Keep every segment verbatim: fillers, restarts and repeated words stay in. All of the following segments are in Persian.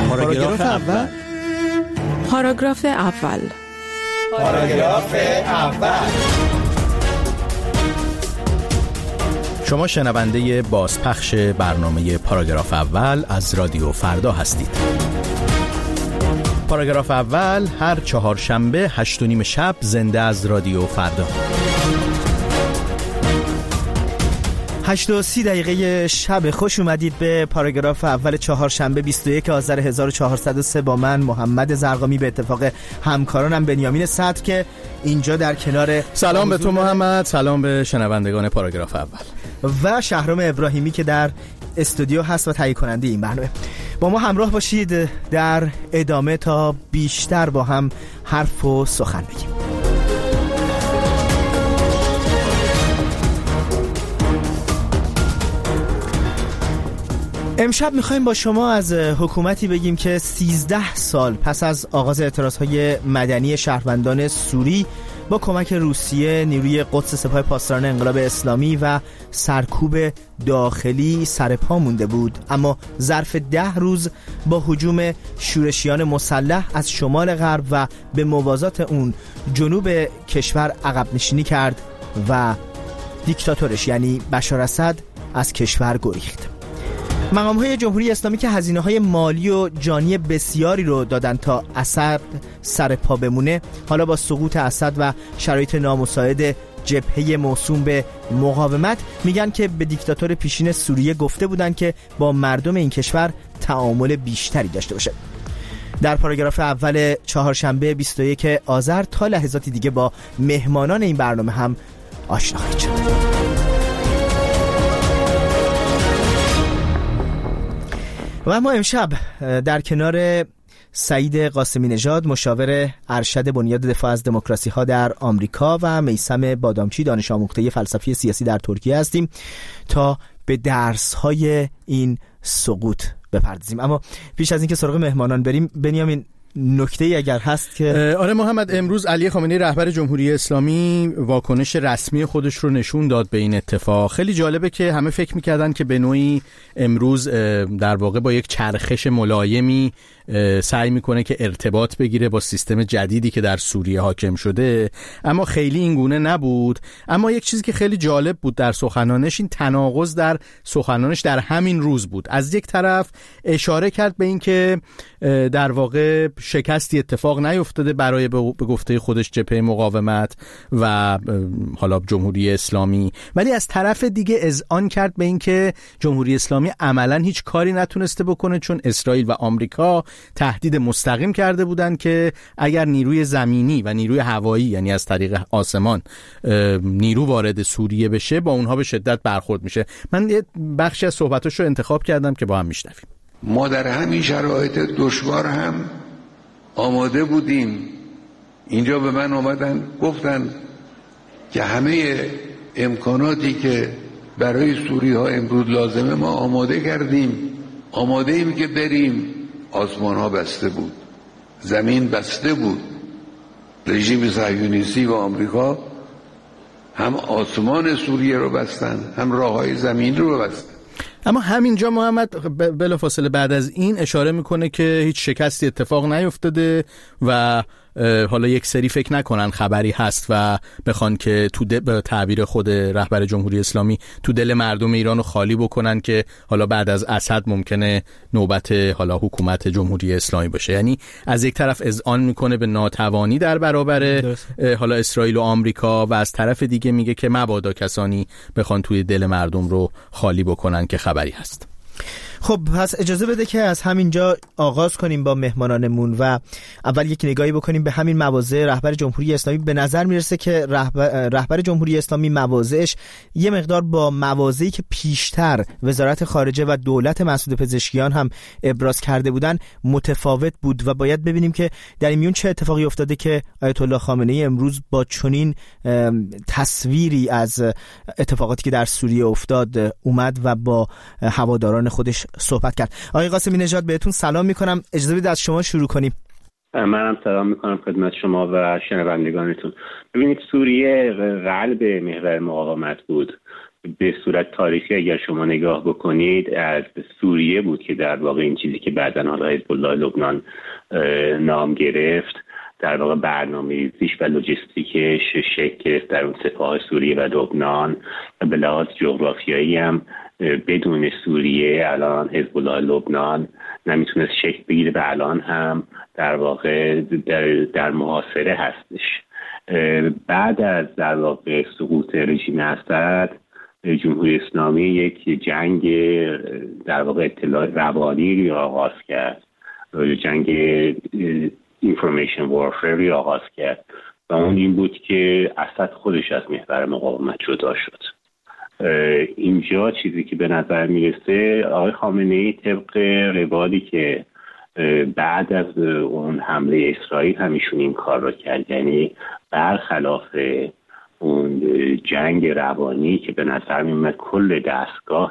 پاراگراف اول. پاراگراف اول. پاراگراف اول. شما شنونده بازپخش برنامه پاراگراف اول از رادیو فردا هستید. پاراگراف اول هر چهارشنبه هشت و نیم شب زنده از رادیو فردا. هشت و سی دقیقه شب. خوش اومدید به پاراگراف اول چهارشنبه بیست و یک آذر هزار و چهارصد و سه با من محمد زرقامی، به اتفاق همکارانم بنیامین صدر که اینجا در کنار. سلام به تو محمد، سلام به شنوندگان پاراگراف اول و شهرام ابراهیمی که در استودیو هست و تهیه کننده این برنامه. با ما همراه باشید در ادامه تا بیشتر با هم حرف و سخن بگیم. امشب میخوایم با شما از حکومتی بگیم که سیزده سال پس از آغاز اعتراضهای مدنی شهروندان سوری با کمک روسیه، نیروی قدس سپاه پاسداران انقلاب اسلامی و سرکوب داخلی سرپا مونده بود، اما ظرف ده روز با هجوم شورشیان مسلح از شمال غرب و به موازات اون جنوب کشور عقب نشینی کرد و دیکتاتورش یعنی بشار اسد از کشور گریخت. مقام‌های جمهوری اسلامی که هزینه‌های مالی و جانی بسیاری رو دادن تا اسد سر پا بمونه، حالا با سقوط اسد و شرایط نامساعد جبهه موسوم به مقاومت میگن که به دیکتاتور پیشین سوریه گفته بودن که با مردم این کشور تعامل بیشتری داشته باشه. در پاراگراف اول چهارشنبه بیست و یک آذر تا لحظاتی دیگه با مهمانان این برنامه هم آشنا خواهید شد. و اما امشب در کنار سعید قاسمی نژاد، مشاور ارشد بنیاد دفاع از دموکراسی ها در آمریکا، و میثم بادامچی، دانش آموخته فلسفی سیاسی در ترکیه هستیم تا به درس های این سقوط بپردازیم. اما پیش از اینکه سراغ مهمانان بریم، بنیامین، نکته‌ای اگر هست که آره محمد، امروز علی خامنه‌ای رهبر جمهوری اسلامی واکنش رسمی خودش رو نشون داد به این اتفاق. خیلی جالبه که همه فکر می‌کردن که به نوعی امروز در واقع با یک چرخش ملایمی سعی میکنه که ارتباط بگیره با سیستم جدیدی که در سوریه حاکم شده، اما خیلی این گونه نبود. اما یک چیزی که خیلی جالب بود در سخنانش، این تناقض در سخنانش در همین روز بود. از یک طرف اشاره کرد به این که در واقع شکستی اتفاق نیفتاده برای به گفته خودش جبهه مقاومت و حالا جمهوری اسلامی، ولی از طرف دیگه اذعان کرد به این که جمهوری اسلامی عملاً هیچ کاری نتونسته بکنه، چون اسرائیل و آمریکا تهدید مستقیم کرده بودند که اگر نیروی زمینی و نیروی هوایی، یعنی از طریق آسمان، نیرو وارد سوریه بشه، با اونها به شدت برخورد میشه. من یه بخشی از صحبتاشو انتخاب کردم که با هم میشنویم. ما در همین شرایط دشوار هم آماده بودیم. اینجا به من آمدن گفتن که همه امکاناتی که برای سوریه ها امروز لازمه ما آماده کردیم، آماده ایم که بریم. آسمان ها بسته بود، زمین بسته بود. رژیم صهیونیستی و آمریکا هم آسمان سوریه رو بستن، هم راههای زمین رو بستن. اما همینجا محمد بلافاصله بعد از این اشاره میکنه که هیچ شکستی اتفاق نیفتاده و حالا یک سری فکر نکنن خبری هست و بخوان که تو به تعبیر خود رهبر جمهوری اسلامی تو دل مردم ایران رو خالی بکنن که حالا بعد از اسد ممکنه نوبت حالا حکومت جمهوری اسلامی باشه. یعنی از یک طرف اذعان میکنه به ناتوانی در برابر حالا اسرائیل و آمریکا، و از طرف دیگه میگه که مبادا کسانی بخوان توی دل مردم رو خالی بکنن که خبری هست. خب پس اجازه بده که از همینجا آغاز کنیم با مهمانانمون و اول یک نگاهی بکنیم به همین مواضع رهبر جمهوری اسلامی. به نظر میرسه که رهبر, رهبر جمهوری اسلامی مواضعش یه مقدار با مواضعی که پیشتر وزارت خارجه و دولت مسعود پزشکیان هم ابراز کرده بودن متفاوت بود و باید ببینیم که در این میون چه اتفاقی افتاده که آیت الله خامنه‌ای امروز با چنین تصویری از اتفاقاتی که در سوریه افتاد اومد و با هواداران خودش صحبت کرد. آقای قاسمی نژاد بهتون سلام میکنم، اجازه بدید از شما شروع کنیم. منم سلام میکنم خدمت شما و شنوندگانتون. ببینید سوریه قلب محور مقاومت بود به صورت تاریخی اگر شما نگاه بکنید از سوریه بود که در واقع این چیزی که بعداً حالا حزب الله لبنان نام گرفت در واقع برنامه‌ریزیش و لوجستیکش شکل گرفت در اون سپاه سوریه و لبنان. و به لحاظ جغرافیایی هم بدون سوریه الان حزب الله لبنان نمیتونست شکل بگیره و الان هم در واقع در, در محاصره هستش. بعد از در واقع سقوط رژیم اسد جمهوری اسلامی یک جنگ در واقع اطلاع روانی رو آغاز کرد، جنگ اینفورمیشن وارفیر رو آغاز کرد و اون این بود که اسد خودش از محور مقاومت جدا شد. اینجا چیزی که به نظر میرسه آقای خامنه‌ای طبق روادی که بعد از اون حمله اسرائیل همیشون این کار رو کرد، یعنی برخلاف اون جنگ روانی که به نظر میومد کل دستگاه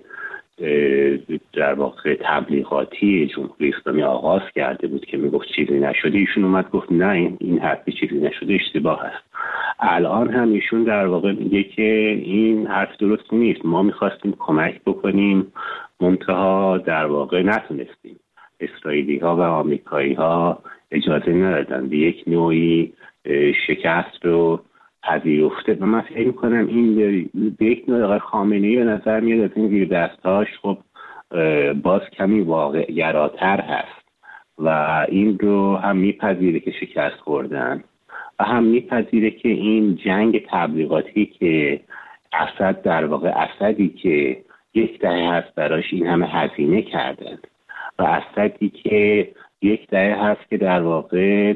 در واقع تبلیغاتی جمهوری اسلامی آغاز کرده بود که میگفت چیزی نشده، ایشون اومد گفت نه این این حرفی چیزی نشده اشتباه است. الان هم ایشون در واقع میگه که این حرف درست نیست، ما میخواستیم کمک بکنیم منتها در واقع نتونستیم، اسرائیلی ها و آمریکایی ها اجازه ندادن، به یک نوعی شکست رو پذیرفته. و من فکر می‌کنم این به یک نوع آقای خامنه‌ای به نظر میاد از این زیر دستاش خب باز کمی واقع گراتر هست و این رو هم میپذیره که شکست خوردن و هم میپذیره که این جنگ تبلیغاتی که اسد در واقع اسدی که یک دهه هست براش این همه هزینه کردن و اسدی که یک دهه هست که در واقع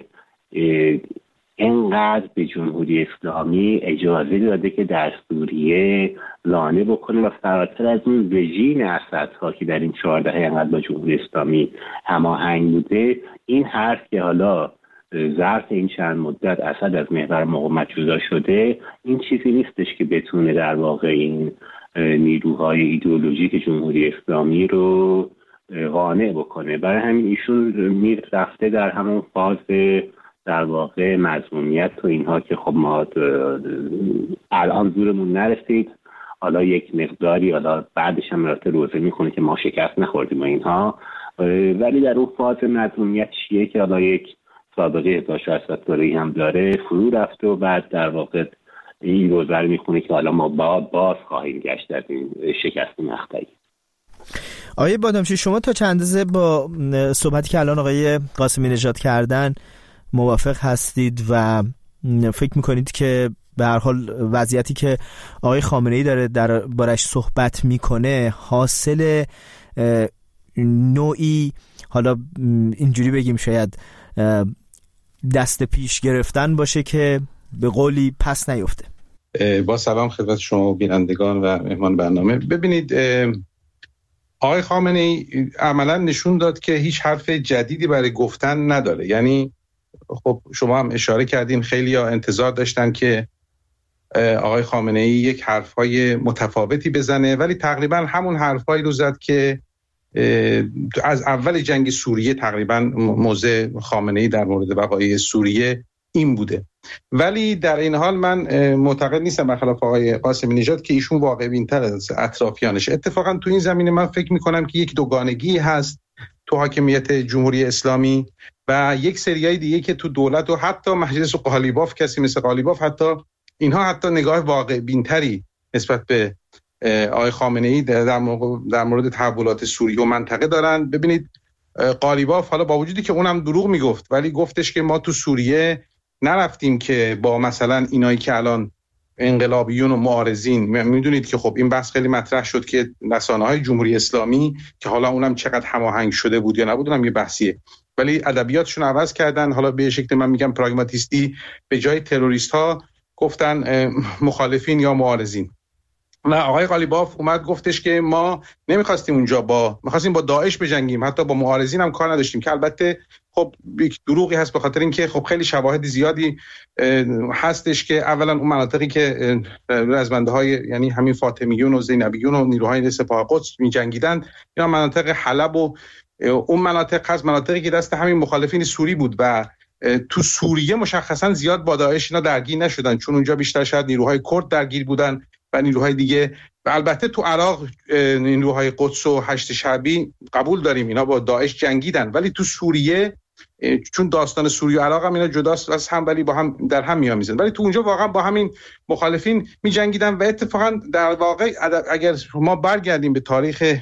اینقدر به جمهوری اسلامی اجازه داده که در سوریه لانه بکنه و فراتر از اون رژیم اسدها که در این چهار دهه اینقدر با جمهوری اسلامی هماهنگ بوده، این حرف که حالا ظرف این چند مدت اسد از محور مقاومت جدا شده، این چیزی نیستش که بتونه در واقع این نیروهای ایدئولوژیک جمهوری اسلامی رو قانع بکنه. برای همین ایشون می رفته در همون فاز در واقع مظلومیت و اینها که خب ما الان زورمون نرسید، حالا یک مقداری حالا بعدش هم رفته روزه میخونه که ما شکست نخوردیم و اینها، ولی در اون فاز مظلومیت چیه که حالا یک سابقه هزار و ششصد ساله‌ای هم داره فرو رفته و بعد در واقع این روزه رو میخونه که حالا ما با باز خواهیم گشت از این شکست مقطعی. آقای بادامچی، شما تا چند اندازه با صحبتی که الان آقای قاسمی نژاد کردن موافق هستید و فکر میکنید که به هر حال وضعیتی که آقای خامنه‌ای داره در بارش صحبت میکنه حاصل نوعی، حالا اینجوری بگیم شاید دست پیش گرفتن باشه که به قولی پس نیفته؟ با سلام خدمت شما بینندگان و مهمان برنامه. ببینید آقای خامنه‌ای عملا نشون داد که هیچ حرف جدیدی برای گفتن نداره. یعنی خب شما هم اشاره کردین خیلی ها انتظار داشتن که آقای خامنه‌ای یک حرفهای متفاوتی بزنه، ولی تقریبا همون حرفهایی رو زد که از اول جنگ سوریه تقریبا موضع خامنه‌ای در مورد وقایع سوریه این بوده. ولی در این حال من معتقد نیستم برخلاف آقای قاسمی نژاد که ایشون واقع بین‌تر از اطرافیانش. اتفاقا تو این زمینه من فکر می‌کنم که یک دوگانگی هست تو حاکمیت جمهوری اسلامی و یک سریای دیگه که تو دولت و حتی مجلس قالیباف، کسی مثل قالیباف، حتی اینها حتی نگاه واقع بین‌تری نسبت به آقای خامنه‌ای در در مورد تحولات سوریه و منطقه دارن. ببینید قالیباف حالا با وجودی که اونم دروغ میگفت ولی گفتش که ما تو سوریه نرفتیم که با مثلا اینایی که الان انقلابیون و معارضین، میدونید که خب این بحث خیلی مطرح شد که رسانه‌های جمهوری اسلامی که حالا اونم چقدر هماهنگ شده بود یا نبود اونم یه بحثیه، ولی ادبیاتشون عوض کردن، حالا به شکل من میگم پراگماتیستی، به جای تروریست ها گفتن مخالفین یا معارضین. و آقای قالیباف اومد گفتش که ما نمیخواستیم اونجا با میخواستیم با داعش بجنگیم، حتی با معارضین هم کار نداشتیم، که البته خب یک دروغی هست به خاطر اینکه خب خیلی شواهد زیادی هستش که اولا اون مناطقی که رزمنده‌های یعنی همین فاطمیون و زینبیون و نیروهای سپاه قدس می‌جنگیدن اینا مناطق حلب و اون مناطق از مناطقی که دست همین مخالفین سوری بود و تو سوریه مشخصا زیاد با داعش اینا درگیر نشدن، چون اونجا بیشتر شاید نیروهای کرد درگیر بودن و و نیروهای دیگه. و البته تو عراق نیروهای قدس و هشت شعبی قبول داریم اینا با داعش جنگیدن، ولی تو سوریه چون داستان سوریه و عراق هم اینا جداست از هم ولی با هم در هم میامیزن، ولی تو اونجا واقعا با همین مخالفین میجنگیدن. و اتفاقا در واقع اگر ما برگردیم به تاریخ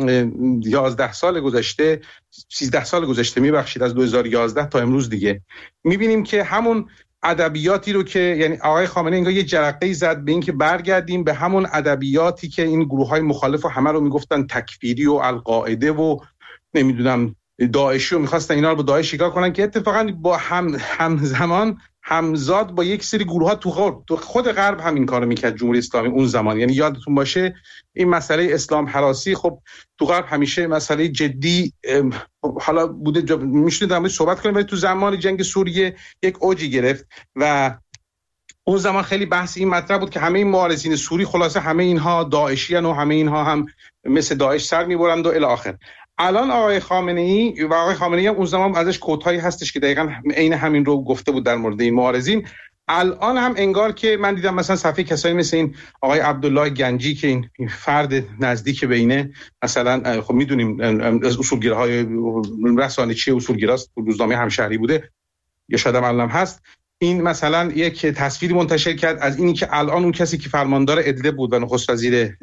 یازده سال گذشته سیزده سال گذشته میبخشید از دو هزار و یازده تا امروز دیگه، میبینیم که همون ادبیاتی رو که یعنی آقای خامنه‌ای انگار یه جرقه‌ای زد به این که برگردیم به همون ادبیاتی که این گروه‌های مخالف و همه رو میگفتن تکفیری و القاعده و نمیدونم داعشی و میخواستن اینا رو با داعش شکار کنن، که اتفاقا با هم همزمان همزاد با یک سری گروه‌ها تو خود تو خود غرب همین کارو میکرد جمهوری اسلامی اون زمان. یعنی یادتون باشه این مسئله اسلام هراسی خب تو غرب همیشه مسئله جدی حالا بوده، میشونید در موردش صحبت کنیم، ولی تو زمان جنگ سوریه یک اوجی گرفت و اون زمان خیلی بحث این مطرح بود که همه این معارضین سوری خلاصه همه اینها داعشیان و همه اینها هم مثل داعش سر میبرند و الی آخر. الان آقای خامنه‌ای و آقای خامنه‌ای هم اون زمان ازش کوتاهی هستش که دقیقاً عین همین رو گفته بود در مورد این معارضین. الان هم انگار که من دیدم مثلا صفحه کسایی مثل این آقای عبدالله گنجی که این فرد نزدیک بینه مثلا خب میدونیم از اصولگراهای رسانه‌چی اصولگراست، روزنامه همشهری بوده یا شاید هم الان هست، این مثلا یک تصویری منتشر کرد از اینی که الان اون کسی که فرماندار ادلب بود و نخست وزیر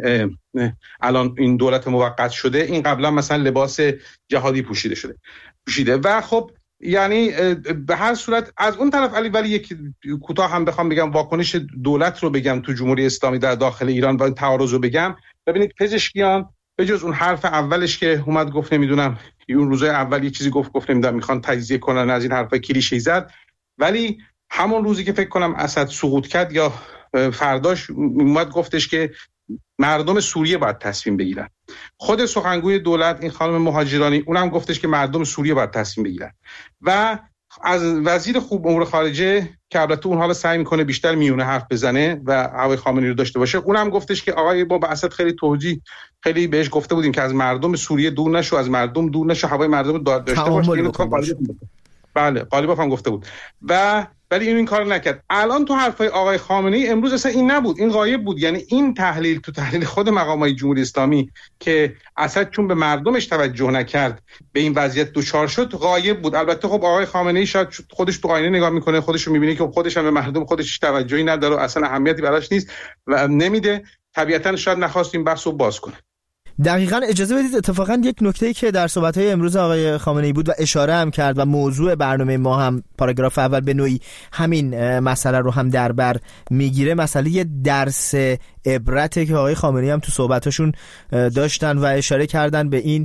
الان این دولت موقت شده، این قبلا مثلا لباس جهادی پوشیده شده پوشیده و خب یعنی به هر صورت از اون طرف علی ولی یک کوتاه هم بخوام بگم واکنش دولت رو بگم تو جمهوری اسلامی در داخل ایران و تعارض رو بگم، ببینید پزشکیان به جز اون حرف اولش که اومد گفت نمیدونم اون روزای اول یه چیزی گفت گفت نمیدونم میخوان تجزیه کنن از این حرفا کلیشه‌ای زد، ولی همون روزی که فکر کنم اسد سقوط کرد یا فرداش اومد گفتش که مردم سوریه باید تصمیم بگیرن. خود سخنگوی دولت این خانم مهاجرانی اونم گفتش که مردم سوریه باید تصمیم بگیرن و از وزیر خوب امور خارجه که البته اون حالا سعی میکنه بیشتر میونه حرف بزنه و آقای خامنه‌ای رو داشته باشه، اونم گفتش که آقای با اسد خیلی توجیه خیلی بهش گفته بودیم که از مردم سوریه دور نشو، از مردم دور نشو، هوای مردم داشته باشه. بله قالیباف هم گفته بود و ولی این این کار نکرد. الان تو حرفای آقای خامنه‌ای امروز اصلا این نبود، این غایب بود. یعنی این تحلیل تو تحلیل خود مقامات جمهوری اسلامی که اسد چون به مردمش توجه نکرد به این وضعیت دوچار شد غایب بود. البته خب آقای خامنه‌ای شاید خودش تو آینه نگاه میکنه، خودش رو میبینه که خودش هم به مردم خودش توجهی نداره و اصلا اهمیتی براش نیست و نمیده، طبیعتاً شاید نخواست این بحث رو باز کنه. دقیقاً اجازه بدید اتفاقاً یک نکته‌ای که در صحبت‌های امروز آقای خامنه‌ای بود و اشاره هم کرد و موضوع برنامه ما هم پاراگراف اول به نوعی همین مسئله رو هم در بر میگیره، مسئله درس عبرته که آقای خامنه‌ای هم تو صحبتاشون داشتن و اشاره کردن به این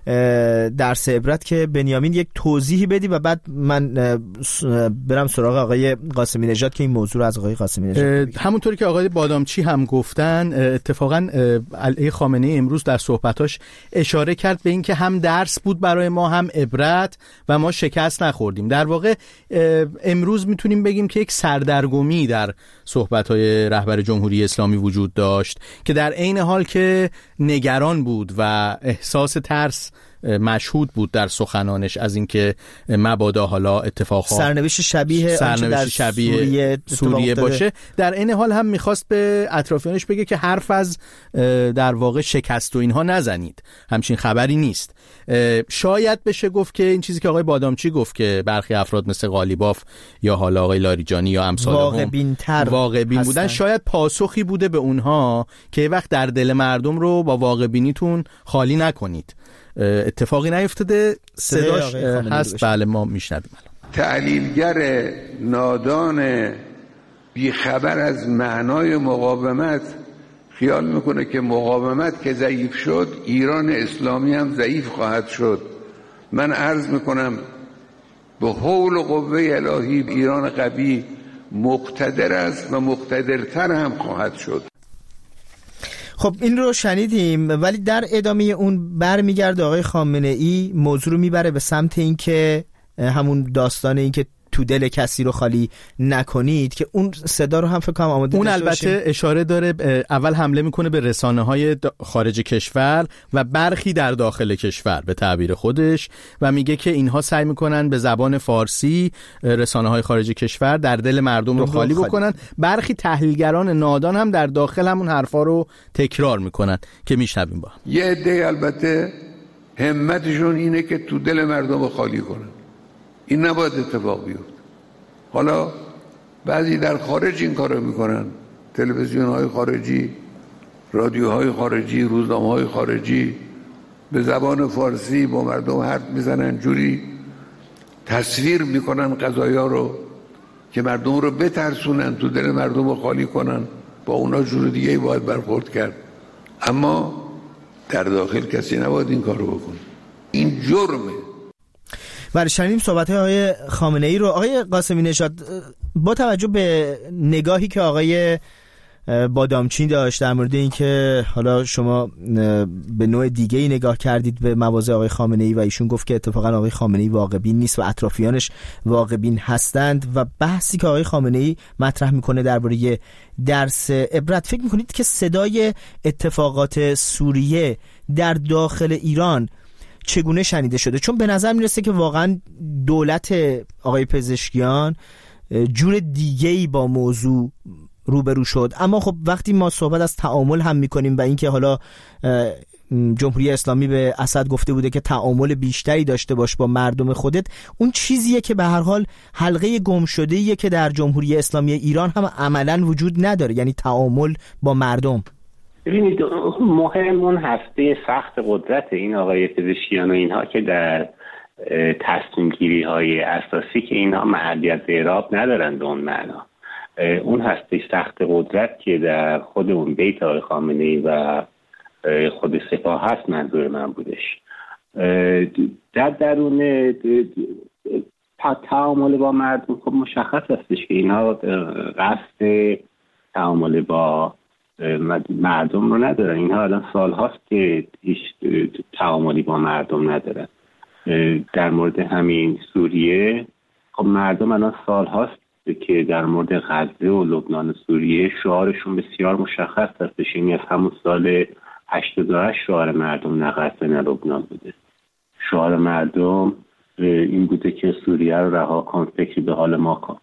درس عبرت که بنیامین یک توضیحی بدی و بعد من برم سراغ آقای قاسمی نژاد که این موضوع رو از آقای قاسمی نژاد همونطوری که آقای بادامچی هم گفتن اتفاقاً علی خامنه‌ای امروز در صحبتاش اشاره کرد به این که هم درس بود برای ما هم عبرت و ما شکست نخوردیم. در واقع امروز میتونیم بگیم که یک سردرگمی در صحبت‌های رهبر جمهوری اسلامی وجود داشت که در عین حال که نگران بود و احساس ترس مشهود بود در سخنانش از اینکه مبادا حالا اتفاقات سرنوشت شبیه سرنوشت شبیه سوریه, سوریه باشه، در این حال هم میخواست به اطرافیانش بگه که حرف از در واقع شکست و اینها نزنید، همچین خبری نیست. شاید بشه گفت که این چیزی که آقای بادامچی گفت که برخی افراد مثل قالیباف یا حالا آقای لاریجانی یا امثالهم واقع بین‌تر واقع بین بودن شاید پاسخی بوده به اونها که وقت در دل مردم رو با واقع بینیتون خالی نکنید. اتفاقی نیفتاده، صداش هست، بله ما میشنویم. تحلیلگر نادان بیخبر از معنای مقاومت خیال میکنه که مقاومت که ضعیف شد ایران اسلامی هم ضعیف خواهد شد. من عرض میکنم به حول و قوه الهی ایران قوی مقتدر است و مقتدرتر هم خواهد شد. خب این رو شنیدیم، ولی در ادامه اون برمیگرده آقای خامنه‌ای موضوع رو میبره به سمت این که همون داستان این که تو دل کسی رو خالی نکنید که اون صدا رو هم فکر کنم آماده اون داشته البته باشیم. اشاره داره اول حمله میکنه به رسانه‌های خارج کشور و برخی در داخل کشور به تعبیر خودش و میگه که اینها سعی میکنن به زبان فارسی رسانه‌های خارج کشور در دل مردم رو خالی بکنن. برخی تحلیلگران نادان هم در داخل همون حرفا رو تکرار میکنن که میشنویم با یه عده البته همتشون اینه که تو دل مردم رو خالی کنن. این نباید اتفاق بیفته. حالا بعضی در خارج این کارو میکنن، تلویزیون‌های خارجی، رادیوهای خارجی، روزنامه‌های خارجی به زبان فارسی با مردم حرف میزنن، جوری تصویر میکنن قضایا رو که مردم رو بترسونن، تو دل مردم رو خالی کنن. با اونا جور دیگه باید برخورد کرد، اما در داخل کسی نباید این کارو بکنه. این جرمه. بله، شنیدیم صحبت‌های آقای خامنه‌ای رو. آقای قاسمی نژاد، با توجه به نگاهی که آقای بادامچین داشت در مورد این که حالا شما به نوع دیگه‌ای نگاه کردید به مواضع آقای خامنه‌ای و ایشون گفت که اتفاقا آقای خامنه‌ای واقع‌بین نیست و اطرافیانش واقع‌بین هستند و بحثی که آقای خامنه‌ای مطرح میکنه درباره درس عبرت، فکر میکنید که صدای اتفاقات سوریه در داخل ایران چگونه شنیده شده؟ چون به نظر میرسه که واقعا دولت آقای پزشکیان جور دیگه‌ای با موضوع روبرو شد. اما خب وقتی ما صحبت از تعامل هم میکنیم و اینکه حالا جمهوری اسلامی به اسد گفته بوده که تعامل بیشتری داشته باش با مردم خودت، اون چیزیه که به هر حال حلقه گم شده‌ایه که در جمهوری اسلامی ایران هم عملاً وجود نداره، یعنی تعامل با مردم. ببینید مهم اون هسته سخت قدرت این آقای پزشکیان و اینها که در تصمیم گیری های اساسی که اینها محلیت اعراب ندارن به اون معنا، اون هسته سخت قدرت که در خود اون بیت آقای خامنه‌ای و خود سپاه هست منظور من بودش. در درون تعامل با مردم خب مشخص هستش که اینها قصد تعامل با مردم رو ندارن. اینها الان سال هاست که هیچ تعاملی با مردم ندارن. در مورد همین سوریه خب مردم الان سال هاست که در مورد غزه و لبنان و سوریه شعارشون بسیار مشخص هستش. این از همون سال هشتاد و هشت شعار مردم نه غزه نه لبنان بوده. شعار مردم این بوده که سوریه رو رها کن، فکر به حال ما کن.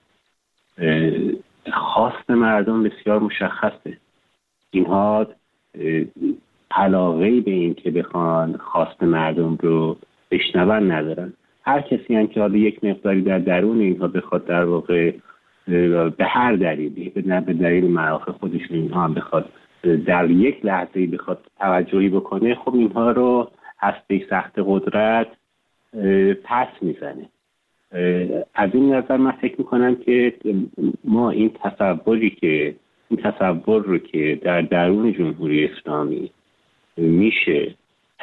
خواست مردم بسیار مشخصه. اینها علاقه‌ای به این که بخوان خواست مردم رو بشنون ندارن. هر کسی هم که حالا یک مقداری در درون اینها بخواد در واقع به هر دلیلی به دلیل منافع خودشون اینها هم بخواد در یک لحظه‌ای بخواد توجهی بکنه، خب اینها رو هسته سخت قدرت پس میزنه. از این نظر من فکر میکنم که ما این تصوری که این تصور رو که در درون جمهوری اسلامی میشه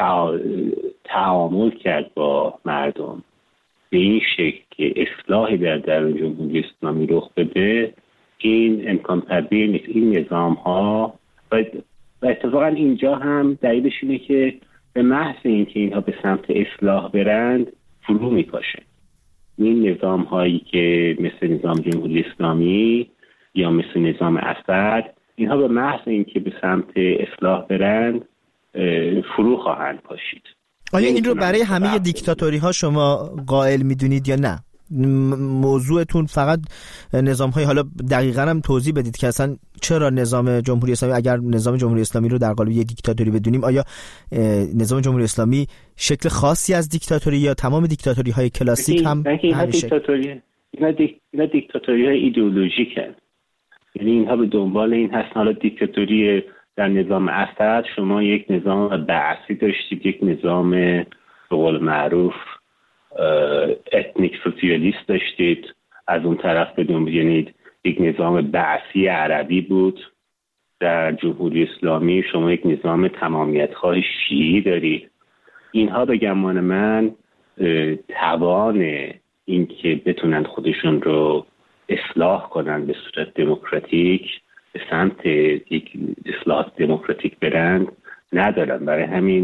تعامل کرد با مردم به این شکل که اصلاحی در درون جمهوری اسلامی رخ بده، این امکان پذیر نیست. این نظام ها و اتفاقا اینجا هم دلیلش اینه که به محض اینکه اینها به سمت اصلاح برند فرو میپاشه. این نظام هایی که مثل نظام جمهوری اسلامی یا مثل نظام اسد، اینها به محض اینکه به سمت اصلاح برند فرو خواهند پاشید. آیا این رو برای همه دیکتاتوری ها شما قائل میدونید یا نه؟ موضوعتون فقط نظام های، حالا دقیقاً هم توضیح بدید که اصلا چرا نظام جمهوری اسلامی، اگر نظام جمهوری اسلامی رو در قالب یک دیکتاتوری بدونیم، آیا نظام جمهوری اسلامی شکل خاصی از دیکتاتوری یا تمام دیکتاتوری های کلاسیک هم همیشه؟ دیکتاتوری اینا, دیک... اینا دیکتاتوری های ایدئولوژیک هست. یعنی اینها به دنبال این هستن. حالا دیکتاتوری در نظام اسد شما یک نظام بعثی داشتید، یک نظام به قول معروف اتنیک سوسیالیست داشتید. از اون طرف بدون بینید یک نظام بعثی عربی بود. در جمهوری اسلامی شما یک نظام تمامیت خواه شیعی دارید. اینها به گمان من توان این که بتونن خودشون رو اصلاح کنن به صورت دموکراتیک، به سمت یک اصلاح دموکراتیک برند ندارن. برای همین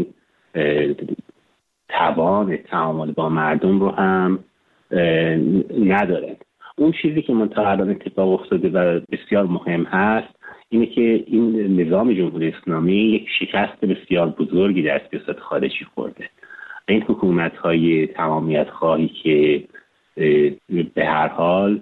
توان تعامل با مردم رو هم ندارن. اون چیزی که من تا الان اتفاق افتاده و بسیار مهم هست اینه که این نظام جمهوری اسلامی یک شکست بسیار بزرگی در سیاست خارجی خورده. این حکومت‌های تمامیت خواهی که به هر حال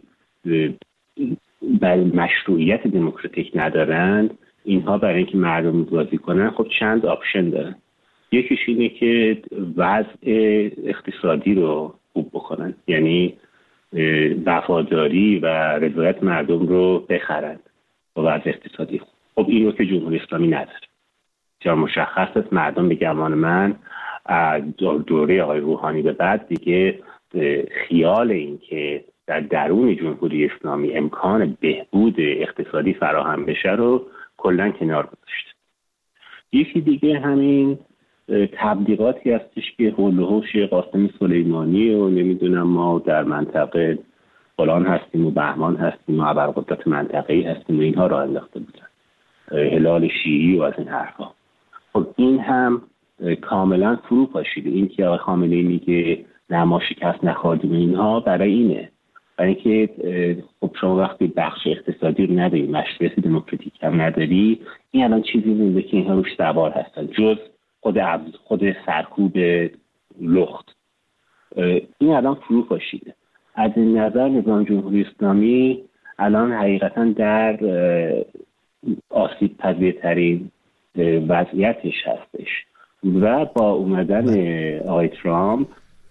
برای مشروعیت دموکراتیک ندارند، اینها برای اینکه مردم بازی کنن خب چند آپشن دارن. یکیش اینه که وضع اقتصادی رو خوب بکنن، یعنی وفاداری و رضایت مردم رو بخرند با وضع اقتصادی خوب. خب این رو که جمهوری اسلامی نداره. چرا مشخص است مردم به گمان من از دوره آقای روحانی به بعد دیگه خیال این که در درون جمهوری اسلامی امکان بهبود اقتصادی فراهم بشه رو کلاً کنار گذاشته. یکی دیگه همین تبلیغاتی هستش که حول و حوش قاسم سلیمانی و نمیدونم ما در منطقه فلان هستیم و بهمان هستیم و ابرقدرت منطقه‌ای هستیم و اینها را انداخته بودن، هلال شیعی و از این حرفا. خب این هم کاملا فرو پاشیده. این که آقای خامنه‌ای میگه نه ما شکست نخوردیم اینها برای اینه، برای اینکه خب شما وقتی بخش اقتصادی رو نداری، مشروعیت دموکراتیک هم نداری، این الان چیزی نیست که اینها روش سوار هستن جز خود خود سرکوب لخت. این الان فرو پاشیده. از این نظر نظام جمهوری اسلامی الان حقیقتا در آسیب پذیرترین وضعیتش هستش و با اومدن آقای ترامپ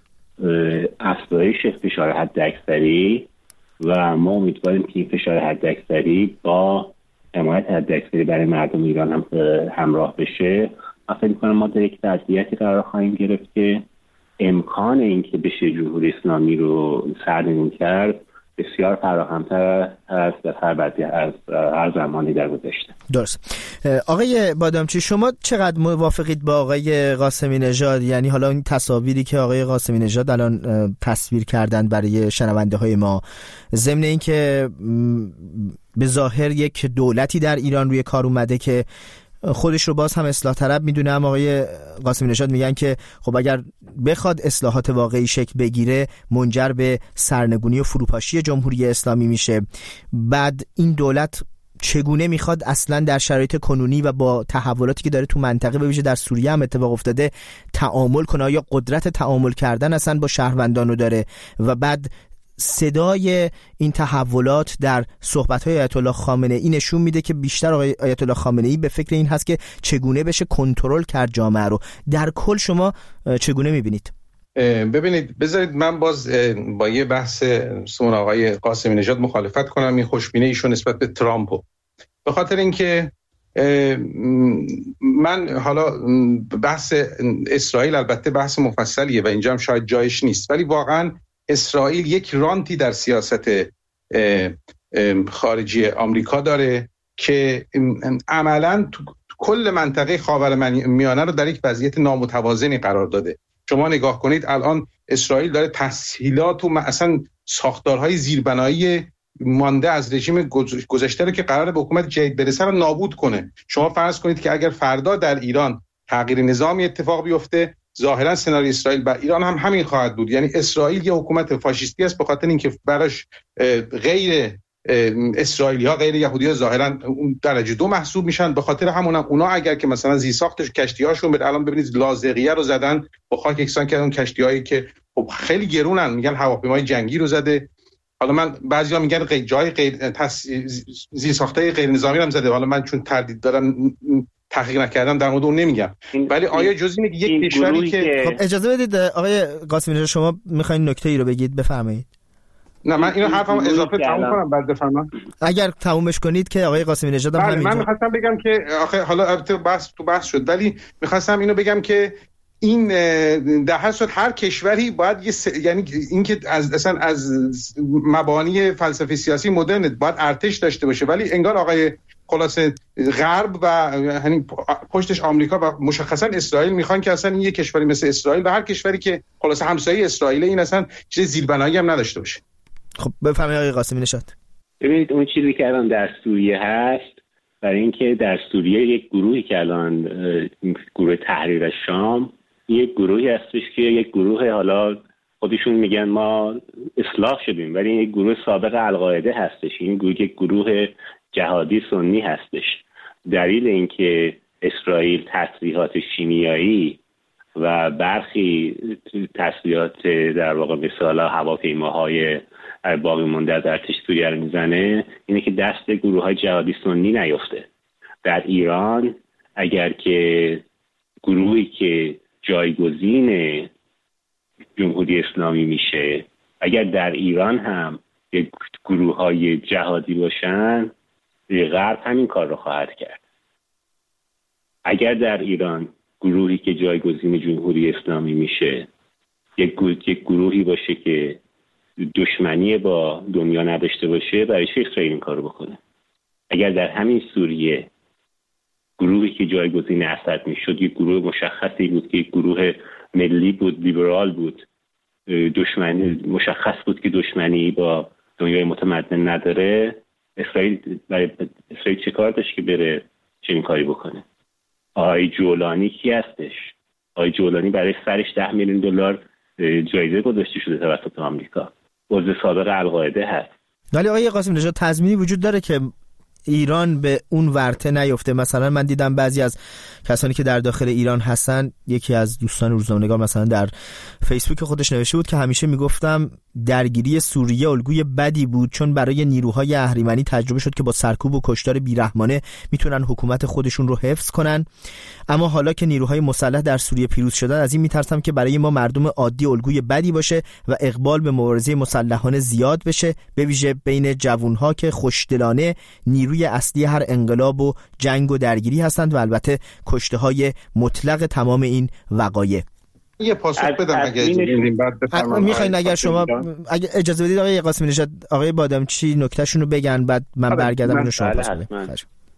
افزایش فشار حداکثری و ما امیدواریم که این فشار حداکثری با حمایت حداکثری برای مردم ایران هم همراه بشه. من فکر می‌کنم ما در یک وضعیتی قرار خواهیم گرفت که امکان اینکه بشه جمهوری اسلامی رو سرنگون کرد بسیار فراهم‌تر است در هر بعدی از هر زمانی در گذشته. درست. آقای بادامچی، شما چقدر موافقید با آقای قاسمی نژاد؟ یعنی حالا این تصاویری که آقای قاسمی نژاد الان تصویر کردن برای شنونده های ما، ضمن این که به ظاهر یک دولتی در ایران روی کار اومده که خودش رو باز هم اصلاح طلب میدونه، هم آقای قاسمی نژاد میگن که خب اگر بخواد اصلاحات واقعی شکل بگیره منجر به سرنگونی و فروپاشی جمهوری اسلامی میشه. بعد این دولت چگونه میخواد اصلا در شرایط کنونی و با تحولاتی که داره تو منطقه به ویژه در سوریه هم اتفاق افتاده تعامل کنه؟ یا قدرت تعامل کردن اصلا با شهروندانو داره؟ و بعد صدای این تحولات در صحبت‌های آیت الله خامنه‌ای نشون میده که بیشتر آقای آیت الله خامنه‌ای به فکر این هست که چگونه بشه کنترل کرد جامعه رو. در کل شما چگونه میبینید؟ ببینید، بذارید من باز با یه بحث سمون آقای قاسمی نژاد مخالفت کنم، این خوشبینی ایشون نسبت به ترامپ، به خاطر اینکه من حالا بحث اسرائیل البته بحث مفصلیه و اینجا هم شاید جایش نیست، ولی واقعا اسرائیل یک رانتی در سیاست خارجی آمریکا داره که عملاً تو کل منطقه خاورمیانه رو در یک وضعیت نامتوازنی قرار داده. شما نگاه کنید الان اسرائیل داره تسهیلات و اصلا ساختارهای زیربنایی مانده از رژیم گذشته رو که قراره به حکومت جدید برسه رو نابود کنه. شما فرض کنید که اگر فردا در ایران تغییر نظامی اتفاق بیفته، ظاهرا سناریوی اسرائیل و ایران هم همین خواهد بود. یعنی اسرائیل یه حکومت فاشیستی است به خاطر اینکه براش غیر اسرائیلی ها، غیر یهودی ها ظاهرا درجه دو محسوب میشن. به خاطر همون هم اونا اگر که مثلا زیرساختش کشتی هاشون بر الان ببینید لاذقیه رو زدن با خاک یکسان کردن، کشتی هایی که خب خیلی گرونن، میگن هواپیمای جنگی رو زده. حالا من بعضیا میگن غیر جای غیر تس... زیرساختای غیر نظامی هم زده. حالا من چون تردید دارم تحقیق نکردم در مورد اون نمیگم، ولی آیا جزئی میگه یک کشوری که خب اجازه بدید آقای قاسمی نژاد شما میخواین نکته ای رو بگید، بفرمایید. نه من اینو حرفم اضافه تموم کنم بعد بفرمایید. اگر تمومش کنید که آقای قاسمی نژاد هم همینجا. من می‌خواستم بگم که آخه حالا البته بحث تو بحث شد، ولی می‌خواستم اینو بگم که این در هر صورت هر کشوری باید یه س... یعنی اینکه از اصلا از مبانی فلسفه سیاسی مدرن باید ارتش داشته باشه، ولی انگار آقای خلاصه غرب و یعنی پشتش آمریکا و مشخصا اسرائیل میخوان که اصلا این یه کشوری مثل اسرائیل و هر کشوری که خلاصه همسایه اسرائیل این اصلا چیز زیربنایی هم نداشته باشه. خب بفرمایید آقای قاسمی نژاد. ببینید اون چیزی که الان در سوریه هست، برای اینکه در سوریه یک گروهی که الان گروه تحریر شام یک گروهی هستش که یک گروه حالا خودشون میگن ما اصلاح شدیم، ولی این گروه سابق القاعده هستش. این گروه یک گروه جهادی سنی هستش. دلیل اینکه اسرائیل تسلیحات شیمیایی و برخی تسلیحات در واقع مثال هواپیماهای باقی مونده در ارتش سوریه رو میزنه اینه که دست گروه های جهادی سنی نیفته. در ایران اگر که گروهی که جایگزین جمهوری اسلامی میشه، اگر در ایران هم یک گروه های جهادی باشن، غرب همین کار رو خواهد کرد. اگر در ایران گروهی که جایگزین جمهوری اسلامی میشه یک گروه، یک گروهی باشه که دشمنی با دنیا نداشته باشه، برای چه اسرائیل این کارو بکنه؟ اگر در همین سوریه گروهی که جایگزین اسد میشد یک گروه مشخصی بود که یک گروه ملی بود، لیبرال بود، دشمنی مشخص بود که دشمنی با دنیای متمدن نداره، اسرائیل برای اسرائیل چه کار داشت که بره چنین کاری بکنه؟ آقای جولانی کی هستش؟ آقای جولانی برای سرش ده میلیون دلار جایزه گذاشته شده توسط آمریکا. عضو سابق القاعده هست. ولی آقای قاسم نژاد تضمینی وجود داره که ایران به اون ورطه نیفته؟ مثلا من دیدم بعضی از کسانی که در داخل ایران هستن، یکی از دوستان روزنامه‌نگار مثلا در فیسبوک خودش نوشته بود که همیشه میگفتم درگیری سوریه الگوی بدی بود، چون برای نیروهای اهریمنی تجربه شد که با سرکوب و کشتار بیرحمانه میتونن حکومت خودشون رو حفظ کنن، اما حالا که نیروهای مسلح در سوریه پیروز شدن، از این میترسم که برای ما مردم عادی الگوی بدی باشه و اقبال به مبارزه مسلحانه زیاد بشه، به ویژه بین جوانها که خوشدلانه نیروی اصلی هر انقلاب و جنگ و درگیری هستند و البته کشته های مطلق تمام این وقایع. یه پاسخ بدم اگه اجازه بدید بعد بفرمایید. میخواین اگر شما اگه اجازه بدید آقای قاسمی نژاد، آقای بادامچی نکتهشون رو بگن، بعد من برگردم اینو شما پاسخ بدید.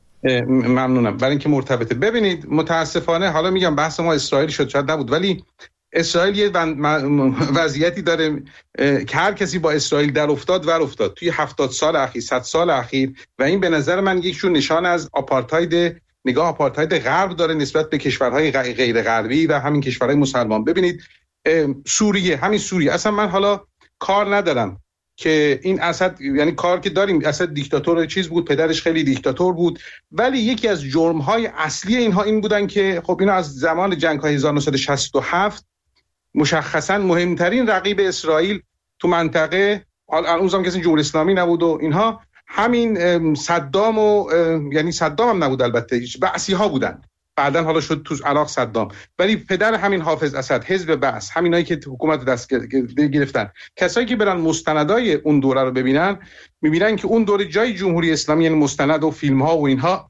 ممنونم. برای اینکه مرتبطه. ببینید متاسفانه حالا میگم بحث ما اسرائیل شد شاید نبود، ولی اسرائیل یه وضعیتی داره که هر کسی با اسرائیل در افتاد ور افتاد توی هفتاد سال اخیر، صد سال اخیر، و این به نظر من یک جور نشان از آپارتاید، نگاه آپارتاید غرب داره نسبت به کشورهای غیر غربی و همین کشورهای مسلمان. ببینید سوریه، همین سوریه، اصلا من حالا کار ندارم که این اسد، یعنی کار که داریم، اسد دیکتاتور چیز بود، پدرش خیلی دیکتاتور بود، ولی یکی از جرم‌های اصلی اینها این بودن که خب اینا از زمان جنگ‌های هزار و نهصد و شصت و هفت مشخصاً مهمترین رقیب اسرائیل تو منطقه، اون زمان کسی جمهوری اسلامی نبود و اینها، همین صدام و یعنی صدام هم نبود البته، بعثی ها بودن، بعدن حالا شد تو عراق صدام، ولی پدر همین حافظ اسد، حزب بعث، همینایی که حکومت دست گرفتن، کسایی که برن مستندای اون دوره رو ببینن میبینن که اون دوره جای جمهوری اسلامی، یعنی مستند و فیلم ها و اینها،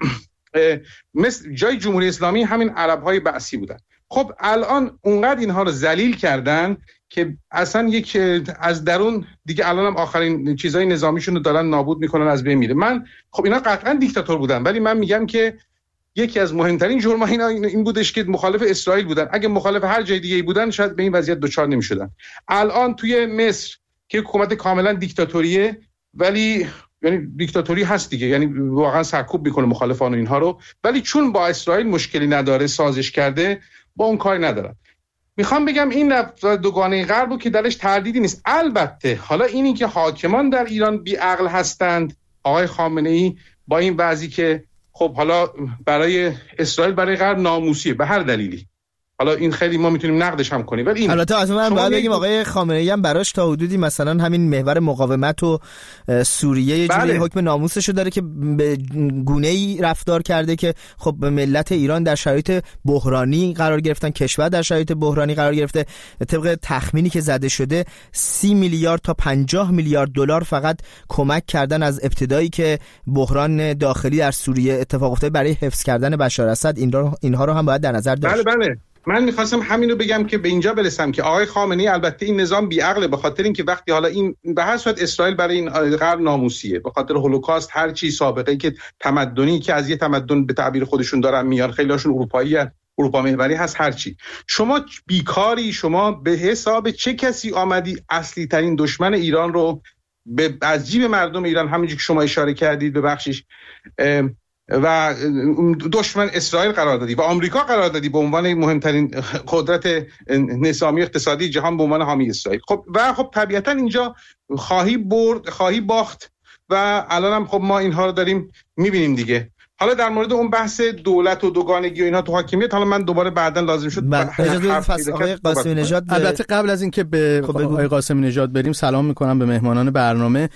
مثل جای جمهوری اسلامی همین عرب های بعثی بودن. خب الان اونقدر اینها رو ذلیل کردن که اصلا یک از درون دیگه الان هم آخرین چیزای نظامیشون رو دارن نابود میکنن، از بین میره. من خب اینا قطعا دیکتاتور بودن، ولی من میگم که یکی از مهمترین جرم‌ها اینا این بودش که مخالف اسرائیل بودن. اگه مخالف هر جای دیگه‌ای بودن شاید به این وضعیت دچار نمی‌شدن. الان توی مصر که حکومت کاملا دیکتاتوریه، ولی یعنی دیکتاتوری هست دیگه، یعنی واقعا سرکوب میکنه مخالفان و اینها رو، ولی چون با اسرائیل مشکلی نداره، سازش کرده، با اون کاری نداره. میخوام بگم این رفتار دوگانه غرب که درش تردیدی نیست. البته حالا اینی که حاکمان در ایران بی عقل هستند، آقای خامنه‌ای با این وضعی که خب حالا برای اسرائیل برای غرب ناموسیه به هر دلیلی، حالا این خیلی ما میتونیم نقدش هم کنیم، ولی این البته از من باید بگیم آقای خامنه‌ای هم براش تا حدودی مثلا همین محور مقاومت و سوریه یه جوری حکم ناموسشو داره که به گونه‌ای رفتار کرده که خب ملت ایران در شرایط بحرانی قرار گرفتن، کشور در شرایط بحرانی قرار گرفته. طبق تخمینی که زده شده سی میلیارد تا پنجاه میلیارد دلار فقط کمک کردن از ابتدایی که بحران داخلی در سوریه اتفاق افتاد برای حفظ کردن بشار اسد. این رو اینها رو هم باید در نظر داشت. بله بله من میخواستم همین رو بگم که به اینجا برسم که آقای خامنه‌ای البته این نظام بی‌عقله، به خاطر اینکه وقتی حالا این به هر صورت اسرائیل برای این غرب ناموسیه، به خاطر هولوکاست، هر چی سابقه‌ای که تمدنی که از یه تمدن به تعبیر خودشون دارن میان، خیلی‌هاشون اروپایی هستن، اروپا محوری هست، هر چی. شما بیکاری، شما به حساب چه کسی آمدی اصلی ترین دشمن ایران رو به از جیب مردم ایران، همونجوری که شما اشاره کردید ببخشید و دشمن اسرائیل قرار دادی و آمریکا قرار دادی به عنوان مهمترین قدرت نظامی اقتصادی جهان به عنوان حامی اسرائیل. خب و خب طبیعتا اینجا خواهی برد خواهی باخت و الان هم خب ما اینها رو داریم میبینیم دیگه. حالا در مورد اون بحث دولت و دوگانگی و اینا تو حاکمیت، حالا من دوباره بعدا لازم شد آقای قاسمی نژاد. البته قبل از اینکه به خب آقای قاسمی نژاد بریم سلام میکنم به مهمانان برنامه.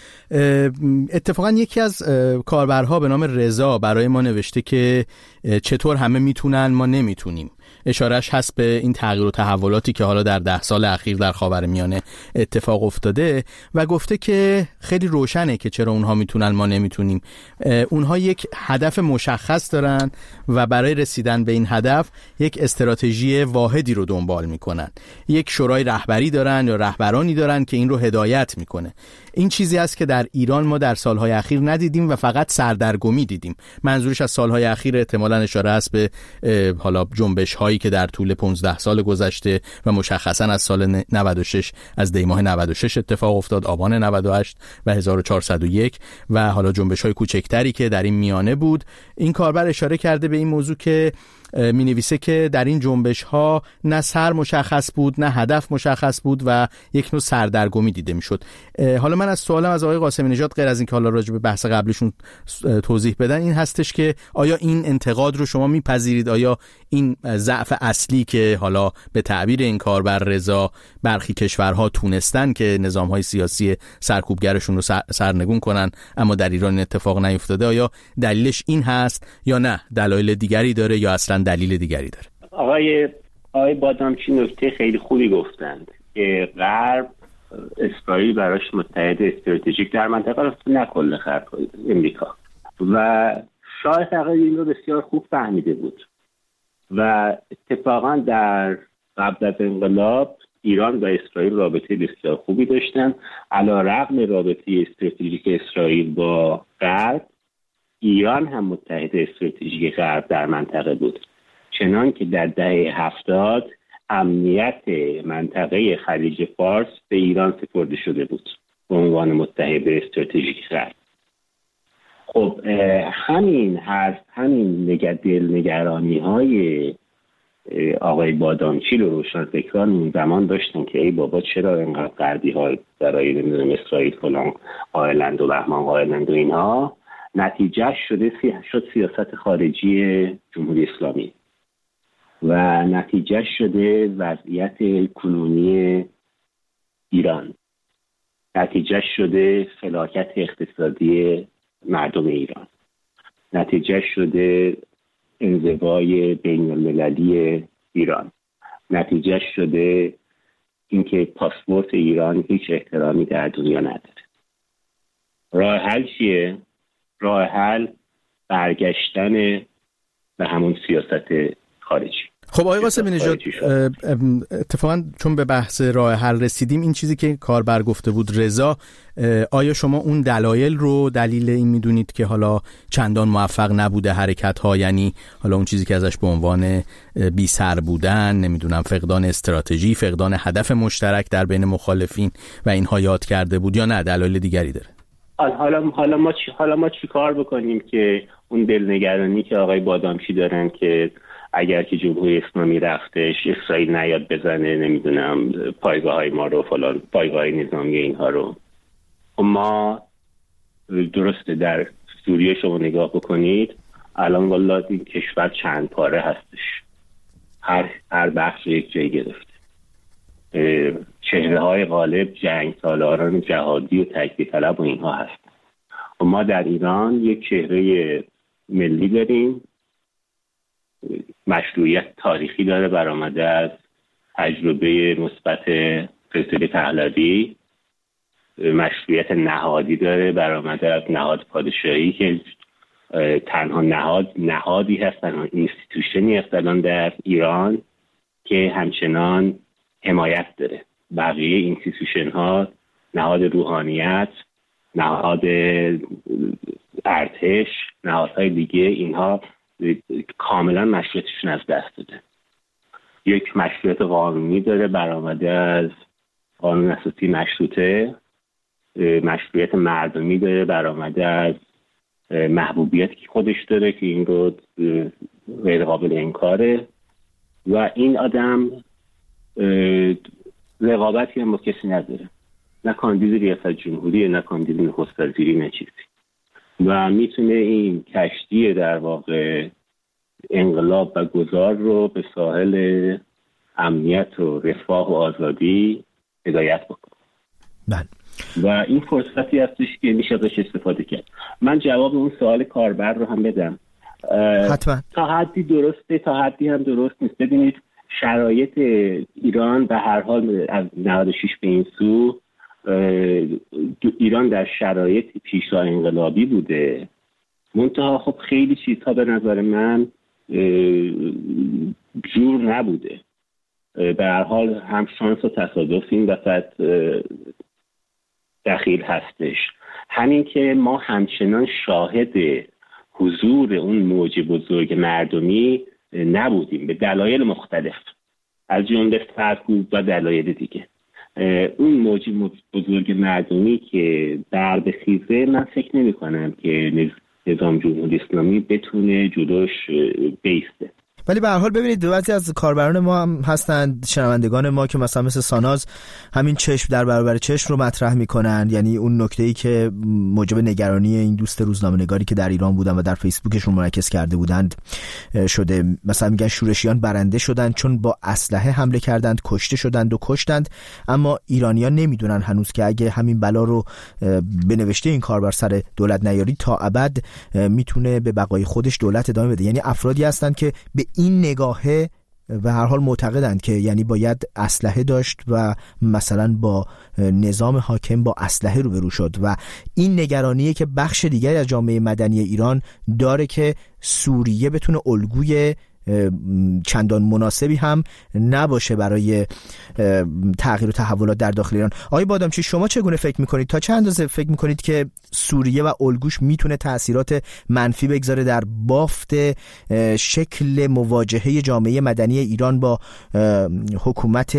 اتفاقا یکی از کاربرها به نام رضا برای ما نوشته که چطور همه میتونن ما نمیتونیم. اشارهش هست به این تغییر و تحولاتی که حالا در ده سال اخیر در خاورمیانه اتفاق افتاده و گفته که خیلی روشنه که چرا اونها میتونن ما نمیتونیم. اونها یک هدف مشخص دارن و برای رسیدن به این هدف یک استراتژی واحدی رو دنبال میکنن. یک شورای رهبری دارن یا رهبرانی دارن که این رو هدایت میکنه. این چیزی است که در ایران ما در سالهای اخیر ندیدیم و فقط سردرگمی دیدیم. منظورش از سالهای اخیر احتمالاً اشاره است به حالا جنبش هایی که در طول پانزده سال گذشته و مشخصاً از سال نود و شش از دی ماه نود و شش اتفاق افتاد، آبان نود و هشت و هزار و چهارصد و یک و حالا جنبش های کوچکتری که در این میانه بود. این کاربر اشاره کرده به این موضوع که می نویسه که در این جنبش ها نه سر مشخص بود نه هدف مشخص بود و یک نوع سردرگمی دیده می شد. حالا من از سوالم از آقای قاسمی نژاد غیر از این که حالا راجع به بحث قبلیشون توضیح بدن این هستش که آیا این انتقاد رو شما میپذیرید؟ آیا این ضعف اصلی که حالا به تعبیر این کاربر رضا برخی کشورها تونستن که نظام‌های سیاسی سرکوبگرشون رو سرنگون کنن اما در ایران اتفاق نیفتاده، آیا دلیلش این هست یا نه دلایل دیگری داره یا اصلا دلیل دیگری داره؟ آقای آقای بادامچی نکته خیلی خوبی گفتند که غرب اسرائیل براش متحد استراتژیک در منطقه است، نه کل خط امریکا، و شاه تقریبا این رو بسیار خوب فهمیده بود و اتفاقا در قبل از انقلاب ایران و اسرائیل رابطه بسیار خوبی داشتن. علیرغم رابطه استراتژیک اسرائیل با غرب، ایران هم متحد استراتژیک غرب در منطقه بود، چنان که در دهه هفتاد امنیت منطقه خلیج فارس به ایران سپرده شده بود به عنوان متحد استراتژیک غرب. خب همین حرف همین نگدل نگرانی های آقای بادامچی رو روشنفکران اون زمان داشتن که ای بابا چرا اینقدر غربی ها برای نمیدونم اسرائیل فلان قائلند و بهمان قائلند و اینها، نتیجه شده شد سیاست خارجی جمهوری اسلامی و نتیجه شده وضعیت کنونی ایران، نتیجه شده فلاکت اقتصادی مردم ایران، نتیجه شده انزوای بین المللی ایران، نتیجه شده اینکه پاسپورت ایران هیچ احترامی در دنیا نداره. راه حل چیه؟ راه حل برگشتن به همون سیاست خارجی. خب آقای قاسمی نژاد، اتفاقا چون به بحث راه حل رسیدیم، این چیزی که کاربر گفته بود رضا، آیا شما اون دلایل رو دلیل این میدونید که حالا چندان موفق نبوده حرکت ها، یعنی حالا اون چیزی که ازش به عنوان بی سر بودن، نمیدونم فقدان استراتژی، فقدان هدف مشترک در بین مخالفین و اینها یاد کرده بود، یا نه دلایل دیگری داره؟ حالا حالا ما چی حالا ما چی کار بکنیم که اون دلنگرانی که آقای بادامچی دارن که اگر که جمهوری اسلامی رفتش اسرائیل نیاد بزنه نمیدونم پایگاه های ما رو فلان پایگاه های نظامی اینها رو، ما درسته در سوریه شما نگاه بکنید الان والله این کشور چند پاره هستش، هر هر بخش یک جای گرفته، چهره های غالب جنگ سالاران جهادی و تجدید طلب و اینها هست و ما در ایران یک چهره ملی داریم، مشروعیت تاریخی داره برآمده از تجربه مثبت فیصله پهلوی، مشروعیت نهادی داره برآمده از نهاد پادشاهی که تنها نهاد نهادی هست، تنها اینستیتوشنی هست الان در ایران که همچنان حمایت داره. بقیه اینستیتوشن ها، نهاد روحانیت، نهاد ارتش، نهادهای دیگه، اینها کاملا مشروعیتشون از دست داده. یک مشروعیت قانونی داره برآمده از قانون اساسی مشروطه، مشروعیت مردمی داره برآمده از محبوبیتی که خودش داره که این رو غیر قابل انکاره و این آدم رقابتی هم با کسی نداره، نه کاندید ریاست جمهوری، نه کاندید نخست وزیری، نه چیزی، و میتونه این کشتی در واقع انقلاب و گذار رو به ساحل امنیت و رفاه و آزادی هدایت بکنه. بله. و این فرصتی هستش که میشه ازش استفاده کرد. من جواب اون سوال کاربر رو هم بدم. حتما. تا حدی درسته، تا حدی هم درست نیست. ببینید شرایط ایران به هر حال از نود و شش به این سو ایران در شرایط پیشا انقلابی بوده، منتها خب خیلی چیزها به نظر من جور نبوده. به هر حال هم شانس و تصادف این وسط دخیل هستش. همین که ما همچنان شاهد حضور اون موج بزرگ مردمی نبودیم به دلایل مختلف، از جمله سرکوب و دلایل دیگه. اون موج بزرگ مردمی که بر بخیزه، من فکر نمی کنم که نظام جمهوری اسلامی بتونه جلوش بیسته. ولی به هر حال ببینید بعضی از کاربران ما هم هستند، شنوندگان ما، که مثلا مثل ساناز همین چشم در برابر چشم رو مطرح میکنن، یعنی اون نکته‌ای که موجب نگرانی این دوست روزنامه‌نگاری که در ایران بودن و در فیسبوکشون منعکس کرده بودند شده. مثلا میگن شورشیان برنده شدند چون با اسلحه حمله کردند، کشته شدند و کشتند، اما ایرانیان نمیدونن هنوز که اگه همین بلا رو به نوشته این کاربر سر دولت نیاری تا ابد میتونه به بقای خودش دولت ادامه بده. یعنی افرادی هستند که به این نگاهه به هر حال معتقدند که یعنی باید اسلحه داشت و مثلا با نظام حاکم با اسلحه روبرو شد، و این نگرانیه که بخش دیگری از جامعه مدنی ایران داره که سوریه بتونه الگوی چندان مناسبی هم نباشه برای تغییر و تحولات در داخل ایران. آقای بادامچی، شما چگونه فکر میکنید؟ تا چند اندازه فکر میکنید که سوریه و الگوش میتونه تأثیرات منفی بگذاره در بافت شکل مواجهه جامعه مدنی ایران با حکومت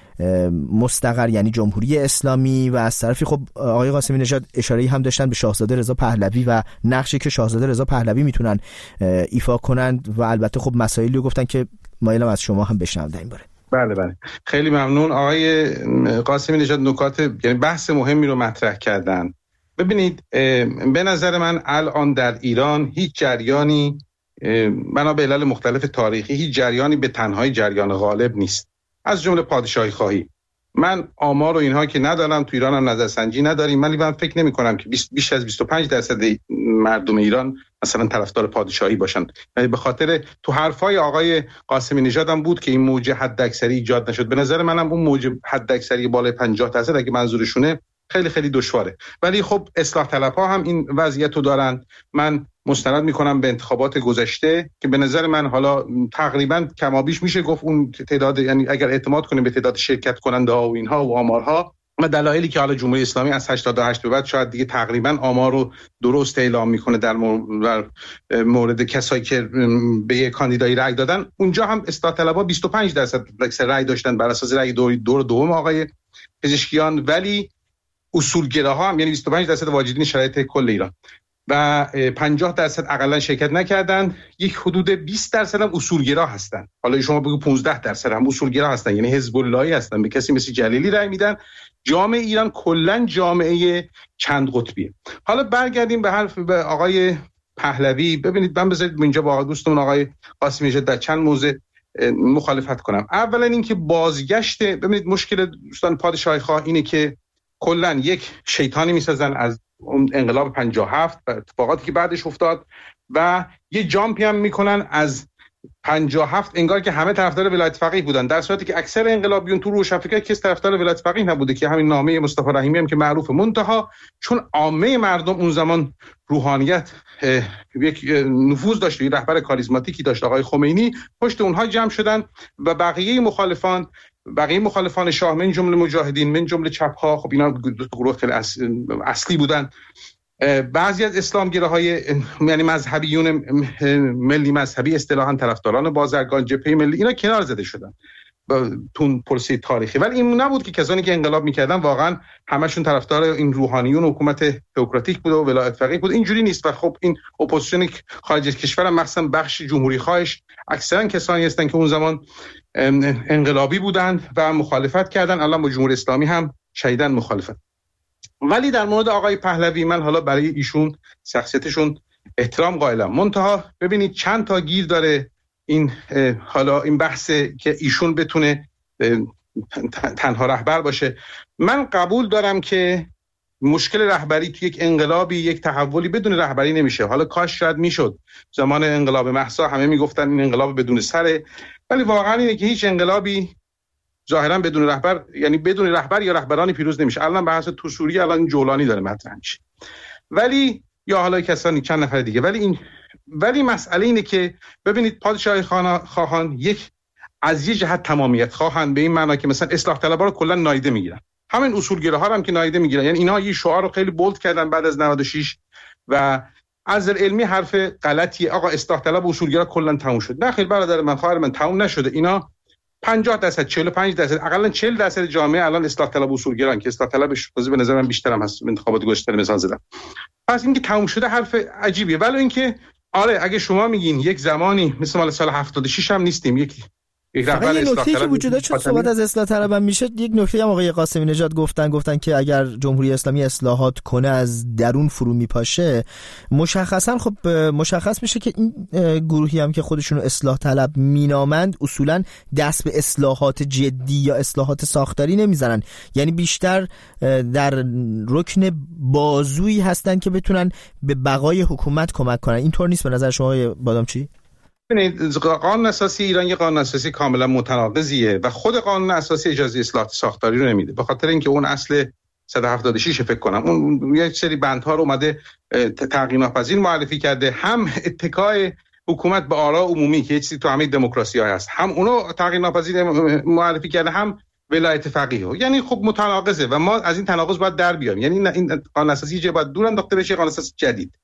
مستقر یعنی جمهوری اسلامی؟ و از طرفی خب آقای قاسمی نژاد اشاره‌ای هم داشتن به شاهزاده رضا پهلوی و نقشی که شاهزاده رضا پهلوی میتونن ایفا کنند، و البته خب مسائلی رو گفتن که مایلم از شما هم بشنوم در این باره. بله بله، خیلی ممنون آقای قاسمی نژاد، نکات یعنی بحث مهمی رو مطرح کردن. ببینید به نظر من الان در ایران هیچ جریانی بنا به علل مختلف تاریخی هیچ جریانی به تنهایی جریان غالب نیست، از جمله پادشاهی خواهی. من آمار و اینها که ندارم، تو ایران هم نظرسنجی نداریم، ولی من فکر نمی کنم که بیش از بیست و پنج درصد مردم ایران مثلا طرفدار پادشاهی باشن. یعنی به خاطر تو حرفای آقای قاسمی نژاد هم بود که این موج حداکثری ایجاد نشد. به نظر منم اون موج حداکثری بالای پنجاه درصد اگه منظورشونه خیلی خیلی دشواره، ولی خب اصلاح طلب‌ها هم این وضعیت رو دارن. من مستند میکنم به انتخابات گذشته که به نظر من حالا تقریبا کمابیش میشه گفت اون تعداد، یعنی اگر اعتماد کنیم به تعداد شرکت کننده ها و اینها و آمارها و دلایلی که حالا جمهوری اسلامی از هشتاد و هشت به بعد شاید دیگه تقریبا آمار رو درست اعلام میکنه در مورد کسایی که به یک کاندیدای رأی دادن، اونجا هم اصلاح طلب‌ها بیست و پنج درصد رأی داشتن بر اساس رأی دور دور دوم آقای پزشکیان، ولی اصولگراها هم یعنی بیست و پنج درصد واجدین شرایط کل ایران و پنجاه درصد اقلا شرکت نکردن. یک حدود بیست درصد هم اصولگرا هستن. حالا شما بگو پانزده درصد هم اصولگرا هستن، یعنی حزب اللهی هستن، به کسی مثل جلیلی رأی میدن. جامعه ایران کلا جامعه چند قطبیه. حالا برگردیم به حرف به آقای پهلوی. ببینید من بذارید اینجا با دوستمون آقای قاسمی نژاد در چند موضوع مخالفت کنم. اولا اینکه بازگشت، ببینید مشکل دوستان پادشاهی خواه اینه که کلا یک شیطانی میسازن از اون انقلاب پنجاه و هفت و اتفاقاتی که بعدش افتاد و یه جامپی هم میکنن از پنجاه و هفت انگار که همه طرفدار ولایت فقیه بودن، در صورتی که اکثر انقلابیون تو روشنفکر کس طرفدار ولایت فقیه نبوده، که همین نامه مصطفی رحیمی هم که معروفه. منتها چون عامه مردم اون زمان روحانیت یک نفوذ داشت، یه رهبر کاریزماتیکی داشت آقای خمینی، پشت اونها جمع شدن و بقیه مخالفان بقیه مخالفان شاه من جمله مجاهدین من جمله چپ ها، خب اینا دو تا گروه خیلی اصلی بودن. بعضی از اسلامگراهای یعنی مذهبیون ملی مذهبی اصطلاحاً طرفداران بازرگان، جبهه ملی، اینا کنار زده شدن تون پرسی تاریخی. ولی این نبود که کسانی که انقلاب میکردن واقعا همشون طرفدار این روحانیون حکومت تئوکراتیک بود و ولایت فقیه بود. اینجوری نیست. و خب این اپوزیسیون خارج از کشور هم مثلا بخش جمهوری خواهش اکثرا کسانی هستن که اون زمان انقلابی بودند و مخالفت کردن، الان با جمهوری اسلامی هم شدیداً مخالفت. ولی در مورد آقای پهلوی من حالا برای ایشون شخصیتشون احترام قائلم. منتها ببینید چند تا گیر داره این حالا این بحثه که ایشون بتونه تنها رهبر باشه. من قبول دارم که مشکل رهبری تو یک انقلابی، یک تحولی بدون رهبری نمیشه. حالا کاش شاید میشد زمان انقلاب مهسا همه میگفتن این انقلاب بدون سره، ولی واقعا اینه که هیچ انقلابی ظاهرا بدون رهبر، یعنی بدون رهبر یا رهبرانی پیروز نمیشه. الان بحث تو سوریه الان جولانی داره مطرح میشه، ولی یا حالا کسانی چند نفر دیگه. ولی این ولی مسئله اینه که ببینید پادشاهی خواهان یک از یه جهت تمامیت خواهن، به این معنی که مثلا اصلاح طلبها رو کلا نایده میگیرن، همین اصولگراها هم که نایده میگیرن. یعنی اینا یه شعار رو خیلی بولد کردن بعد از نود و شش و از علمی حرف غلطیه. آقا اصلاح طلب و اصولگرا کلا تموم شد. نه خیر برادر من، خواهر من، تموم نشده. اینا پنجاه درصد چهل و پنج درصد اقلا چهل درصد جامعه الان اصلاح طلب و اصولگران که اصلاح طلبش بازی به نظر من بیشتر هم هست. انتخابات گذشته مثال زدم. پس اینکه تموم شده حرف عجیبیه. ولی اینکه آره اگه شما میگین یک زمانی مثل مال سال هفتاد و شش هم نیستیم، یک یک رهبر نکته که وجود داره، چون صحبت از اصلاح طلب هم میشه، یک نکته هم آقای قاسمی نژاد گفتن گفتن که اگر جمهوری اسلامی اصلاحات کنه از درون فرو میپاشه. مشخصا خب مشخص میشه که این گروهی هم که خودشون رو اصلاح طلب مینامند اصولا دست به اصلاحات جدی یا اصلاحات ساختاری نمیزنن، یعنی بیشتر در رکن بازویی هستن که بتونن به بقای حکومت کمک کنن. اینطور نیست به نظر شما بادامچی؟ ببینید قانون اساسی ایران یه قانون اساسی کاملا متناقضیه و خود قانون اساسی اجازه اصلاحات ساختاری رو نمیده، به خاطر اینکه اون اصل صد و هفتاد و شش فکر کنم اون یک سری بندها رو اومده تغییر ناپذیر معرفی کرده، هم اتکای حکومت به آراء عمومی که چیزی تو همه دموکراسی‌ها هست، هم اونو تغییر ناپذیر معرفی کرده، هم ولایت فقیه. یعنی خب متناقضه و ما از این تناقض باید در بیایم. یعنی این قانون اساسی جه باید دور انداخته بشه، قانون اساسی جدید.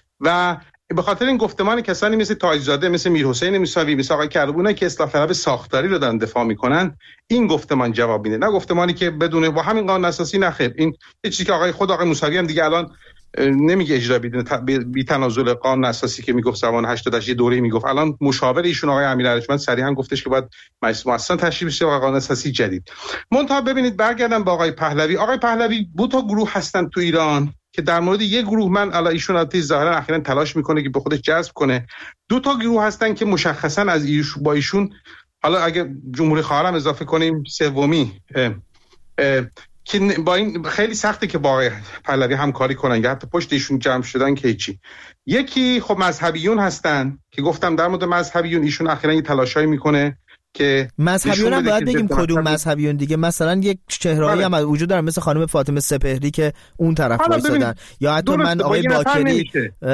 و به خاطر این گفتمان کسانی مثل تاجزاده، مثل میرحسین موسوی، مثل آقای کربونه که اصلاح طلب ساختاری رو دارن دفاع میکنن، این گفتمان جواب میده، نه گفتمانی که بدون با همین قانون اساسی نخیر. این یه چیزی که آقای خود آقای موسوی هم دیگه الان نمیگه اجرا بدون بی تنازل قانون اساسی که میگفت زمان هشتاد و هشت یه دوره میگفت، الان مشاور ایشون آقای امیر ارجمند صریحا گفتش که باید مجلس مؤسسان تشکیل بشه و قانون اساسی جدید. منتها ببینید برگردم با آقای پهلوی. آقای پهلوی دو تا گروه هستن تو ایران که در مورد یک گروه من الان ایشون البته ظاهرا اخیراً تلاش میکنه که به خودش جذب کنه. دو تا گروه هستن که مشخصاً از ایشون با ایشون، حالا اگه جمهوری خواهر هم اضافه کنیم سومی، اه اه که با این خیلی سخته که با آقای پهلوی همکاری کنن یا حتی پشت ایشون جمع شدن که چی. یکی خب مذهبیون هستن که گفتم در مورد مذهبیون ایشون اخیراً یه تلاشایی میکنه که مذهبیون هم باید بگیم کدوم مذهبیون دیگه. مثلا یک چهرهایی هم وجود داره مثل خانم فاطمه سپهری که اون طرف وایسادن، یا حتی من آقای باکری،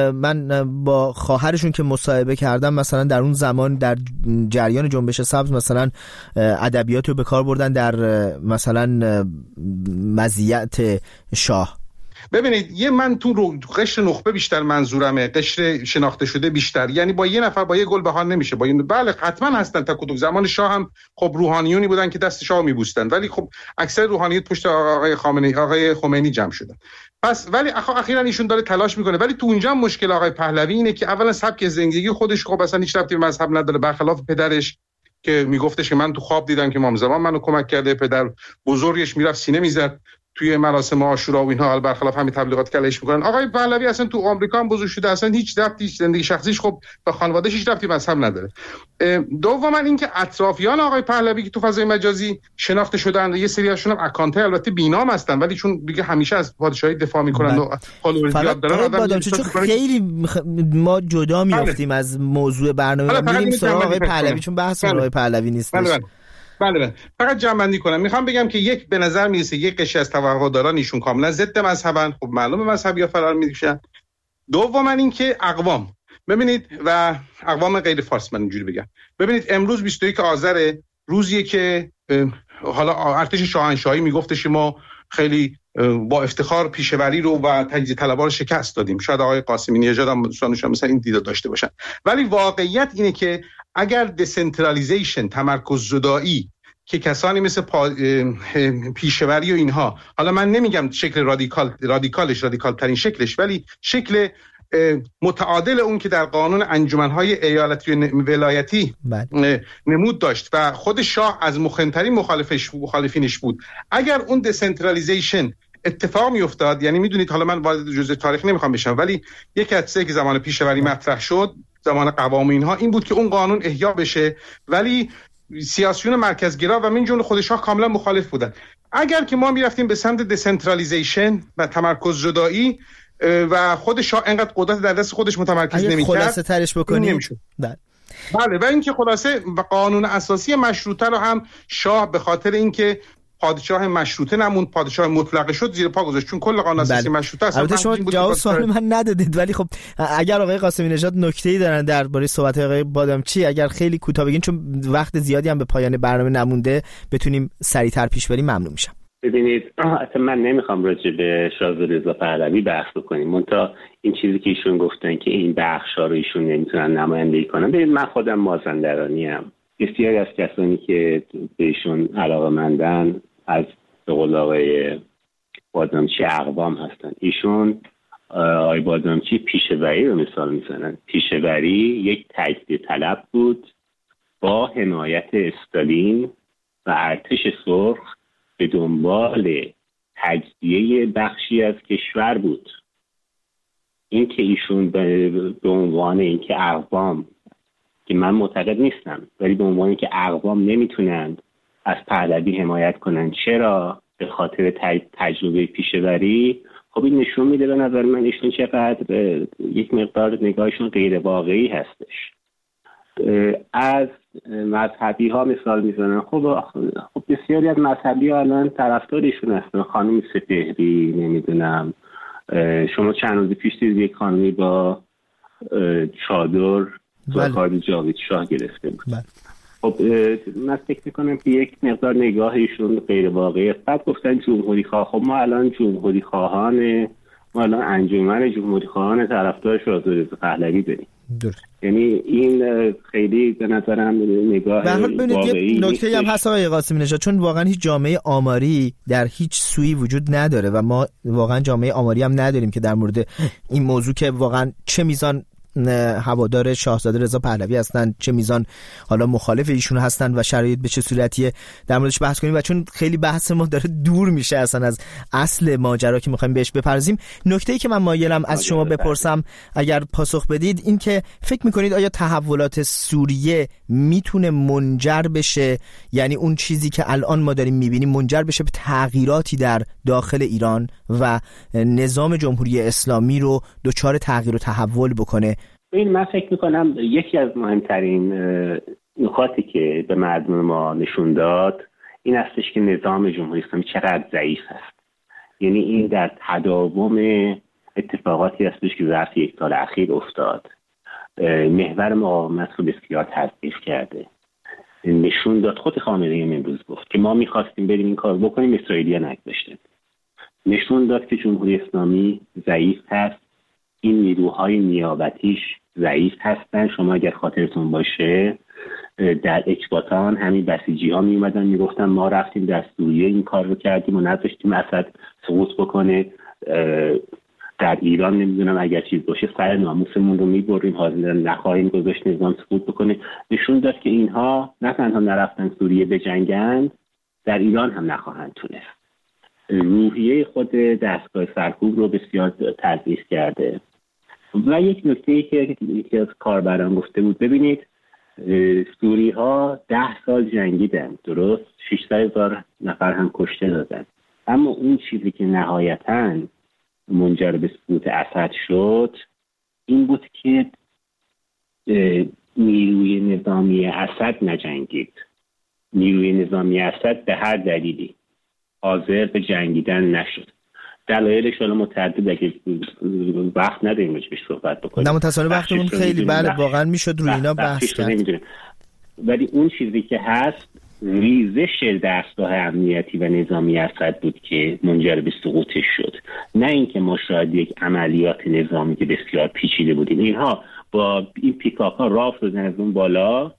من با خواهرشون که مصاحبه کردم مثلا در اون زمان در جریان جنبش سبز مثلا ادبیات رو به کار بردن در مثلا مزیت شاه. ببینید یه من تو رو قشر نخبه بیشتر منظورمه، قشر شناخته شده بیشتر، یعنی با یه نفر با یه گل بهار نمیشه. با این بله حتما هستن تا کدوم زمان شاه هم خب روحانیونی بودن که دست شاه میبوستن، ولی خب اکثر روحانیت پشت آقای خامنه‌ای آقای خمینی جمع شدن. پس ولی اخیراً ایشون داره تلاش میکنه. ولی تو اونجا مشکل آقای پهلوی اینه که اولا سبک زندگی خودش خب اصلا هیچ ربطی به مذهب نداره، برخلاف پدرش که میگفتش که من تو خواب دیدم که امام زمان منو کمک کرده. پدر بزرگش میرفت سینه میزد توی مراسم عاشورا و اینها، برخلاف همین تبلیغات که علیش میکنن. آقای پهلوی اصلا تو آمریکا هم بزرگ شده، اصلا هیچ ربطی زندگی شخصیش خب به خانواده‌اش هیچ ربطی مذهب نداره. دوما اینکه اطرافیان آقای پهلوی که تو فضای مجازی شناخته شدن، یه سری هاشون هم اکانت البته بینام هستن ولی چون دیگه همیشه از پادشاهی دفاع میکنن و فالوورز زیاد دارن، چون خیلی ما جدا میافتیم از موضوع برنامه، میریم سراغ آقای پهلوی چون بحث آقای پهلوی نیست. بله بله فقط جمع‌بندی کنم، میخوام بگم که یک به نظر میرسه یک قشر از توقعداران ایشون کاملا ضد مذهبن، خب معلومه مذهبی‌ها فرار میکشن. دوما این که اقوام، ببینید و اقوام غیر فارس، من اینجوری بگم، ببینید امروز بیست و یکم آذر، روزیه که حالا ارتش شاهنشاهی میگفتش ما خیلی با افتخار پیشوری رو و تجزیه طلبها رو شکست دادیم. شاید آقای قاسمی نژاد هم دوستانشون مثلا این دیده داشته باشن، ولی واقعیت اینه که اگر دسنترالیزیشن، تمرکز زدایی که کسانی مثل پا... پیشوری و اینها، حالا من نمیگم شکل رادیکال رادیکالش رادیکال ترین شکلش، ولی شکل متعادل اون که در قانون انجمنهای ایالتی و ولایتی نمود داشت و خود شاه از مخنترین مخالفش مخالفینش بود. اگر اون دسنترالیزیشن اتفاق می افتاد، یعنی میدونید، حالا من وارد جزء تاریخ نمیخوام بشم، ولی یک حدسه که زمان پیشوری مطرح شد، زمان قوام اینها، این بود که اون قانون احیا بشه، ولی سیاسیون مرکزگرا و من جمله خود شاه کاملا مخالف بودن. اگر که ما میرفتیم به سمت دسنترالیزیشن و تمرکز زدایی و خود شاه انقدر قدرت در دست خودش متمرکز نمی‌کرد، خلاصه ترش بکنیم. بله بله و اینکه خلاصه و قانون اساسی مشروطه رو هم شاه به خاطر اینکه پادشاه مشروطه نموند، پادشاه مطلقه شد، زیر پا گذاشت، چون کل قانون اساسی بله. مشروطه اصلا البته شما جواب سوال من ندادید، ولی خب اگر آقای قاسمی نژاد نکته‌ای دارن درباره صحبت آقای بادامچی، اگر خیلی کوتاه بگین چون وقت زیادی هم به پایان برنامه نمونده، بتونیم سریعتر پیش بریم، ممنون میشم. ببینید، اصلا من نمیخوام راجع به شاهزاده رضا پهلوی بحث بکنیم، منتها این چیزی که ایشون گفتن که این بخشا رو ایشون نمیتونن نمایندگی کنن. ببینید، من خودم مازندرانی ام. بسیاری از کسانی که بهشون علاقه‌مندن از به قول آقای بادامچی اقوام هستن. ایشون آقای بادامچی پیشوری رو مثال میزنن. پیشوری یک تجزیه طلب بود با حمایت استالین و ارتش سرخ به دنبال تجزیه بخشی از کشور بود. این که ایشون به عنوان این که اقوام، که من معتقد نیستم، ولی به عنوان این که اقوام نمیتونند از پهلوی حمایت کنن، چرا؟ به خاطر تجربه پیشوری. خب این نشون میده به نظر من ایشون چقدر یک مقدار نگاهشون غیر واقعی هستش. از مذهبی ها مثال میزنن. خب خب بسیاری از مذهبی ها الان طرفدارشون هستن. خانم سپهری، نمیدونم، شما چند روز پیش دیدید یک خانمی با چادر زاکاری جاوید شاه گرفته بود. بله. خب من فکر میکنم که یک مقدار نگاهشون غیر واقعی است. بعد گفتن جمهوری خواه. خب ما الان جمهوری خواهان ما الان انجمن جمهوری خواهان طرفدار شاهزاده رضا پهلوی داریم. یعنی این خیلی به نظرم نگاه واقعی. نکته هم هست آقای قاسمی نژاد، چون واقعا هیچ جامعه آماری در هیچ سوی وجود نداره و ما واقعا جامعه آماری هم نداریم که در مورد این موضوع که واقعا چه میزان هوادار شاهزاده رضا پهلوی هستن، چه میزان حالا مخالف ایشون هستن و شرایط به چه صورتیه در موردش بحث کنیم. و چون خیلی بحث ما داره دور میشه اصلا از اصل ماجرا که میخوایم بهش بپردازیم، نکته‌ای که من مایلم از شما بپرسم اگر پاسخ بدید این که فکر میکنید آیا تحولات سوریه میتونه منجر بشه، یعنی اون چیزی که الان ما داریم میبینیم منجر بشه به تغییراتی در داخل ایران و نظام جمهوری اسلامی رو دچار تغییر و تحول بکنه؟ این من فکر میکنم یکی از مهمترین نکاتی که به مردم ما نشون داد این هستش که نظام جمهوری اسلامی چقدر ضعیف است. یعنی این در تداوم اتفاقاتی هستش که ظرف یک سال اخیر افتاد. محور مقاومت رو بسیار تضعیف کرده. نشون داد، خود خامنه‌ای امروز گفت که ما میخواستیم بریم این کار بکنیم، اسرائیلی‌ها نگذاشتن. نشون داد که جمهوری اسلامی ضعیف هست. این نیروهای نیابتیش ضعیف هستن. شما اگر خاطرتون باشه در اکباتان همین بسیجی ها می اومدن می گفتن ما رفتیم در سوریه این کار رو کردیم و نذاشتیم اسد سقوط بکنه. در ایران نمیدونم اگر چیز باشه سر ناموسمون رو می بریم، حاضر نخواهیم گذاشت نظام سقوط بکنه. نشون داد که اینها نه تنها نرفتن سوریه بجنگند، در ایران هم نخواهند تونست. روحیه خود دستگاه سرکوب رو بسیار تضعیف کرده. و یک نکته‌ای که یکی از کاربران گفته بود، ببینید سوری ها ده سال جنگیدن، درست ششصد هزار نفر هم کشته دادن، اما اون چیزی که نهایتاً منجر به سقوط اسد شد این بود که نیروی نظامی اسد نجنگید. نیروی نظامی اسد به هر دلیلی حاضر به جنگیدن نشد. دلایلش حالا متعدد، اگه وقت نداریم بهش صحبت بکنیم. نه متصل وقتمون خیلی بله واقعا میشد روی اینا بحث کرد. ولی اون چیزی که هست ریزش دستگاه امنیتی و نظامی اسد بود که منجر به سقوطش شد، نه اینکه ما شاید یک عملیات نظامی که بسیار پیچیده بودیم. اینها با این پیکاپ ها راه دادن از اون بالا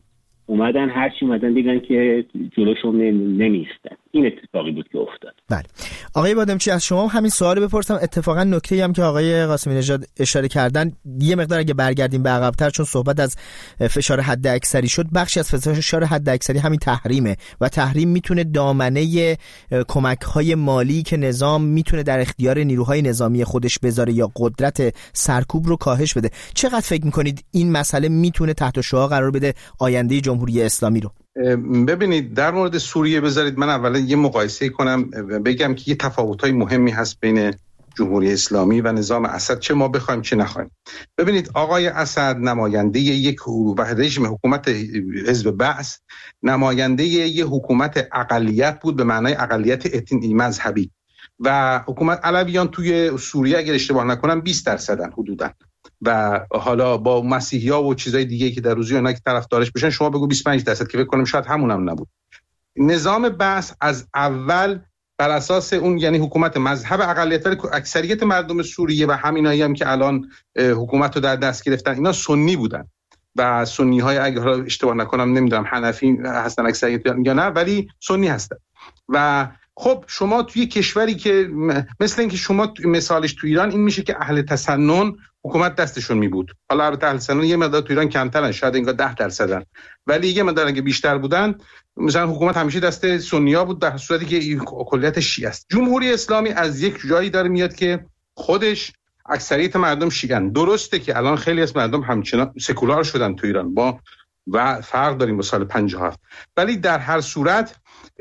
اومدن هرچی اومدن دیدن که جلوشون نمیستن. این اتفاقی بود که افتاد. بله آقای بادمچی، از شما همین سوال بپرسم. اتفاقا نکته‌ای هم که آقای قاسمی نژاد اشاره کردن، یه مقدار اگه برگردیم به عقب‌تر، چون صحبت از فشار حداکثری شد، بخشی از فشار حداکثری همین تحریمه و تحریم میتونه دامنه کمک‌های مالی که نظام میتونه در اختیار نیروهای نظامی خودش بذاره یا قدرت سرکوب رو کاهش بده. چقدر فکر می‌کنید این مسئله میتونه تحت شعاع قرار بده آینده جمهوری اسلامی رو؟ ببینید در مورد سوریه بذارید من اولا یه مقایسه کنم، بگم که یه تفاوت‌های مهمی هست بین جمهوری اسلامی و نظام اسد، چه ما بخوایم چه نخوایم. ببینید آقای اسد نماینده یک رژیم حکومت حزب بعث، نماینده یک حکومت اقلیت بود به معنای اقلیت اتنی مذهبی و حکومت علویان توی سوریه اگر اشتباه نکنم بیست درصدن حدوداً و حالا با مسیحی‌ها و چیزای دیگه که در روزی اونا که طرفدارش بشن شما بگو بیست و پنج درصد که فکر کنم شاید همون هم نبود. نظام بعث از اول بر اساس اون یعنی حکومت مذهب اقلیت، ولی اکثریت مردم سوریه و همینایی هم که الان حکومت رو در دست گرفتن اینا سنی بودن و سنی های اگر اشتباه نکنم نمیدونم حنفی هستن اکثریت یا نه، ولی سنی هستن. و خب شما توی کشوری که مثل اینکه شما مثالش تو ایران این میشه که اهل تسنن حکومت دستشون می بود. حالا البته اهل تسنن یه مقدار تو ایران کمترن، شاید اینجا ده درصدن، ولی یه مقدار اگه بیشتر بودن مثلا حکومت همیشه دست سنی‌ها بود، در صورتی که کلیت شیعه است. جمهوری اسلامی از یک جایی داره میاد که خودش اکثریت مردم شیعه‌اند. درسته که الان خیلی از مردم همچنان سکولار شدن تو ایران با و فرق داریم با سال پنجاه و هفت، ولی در هر صورت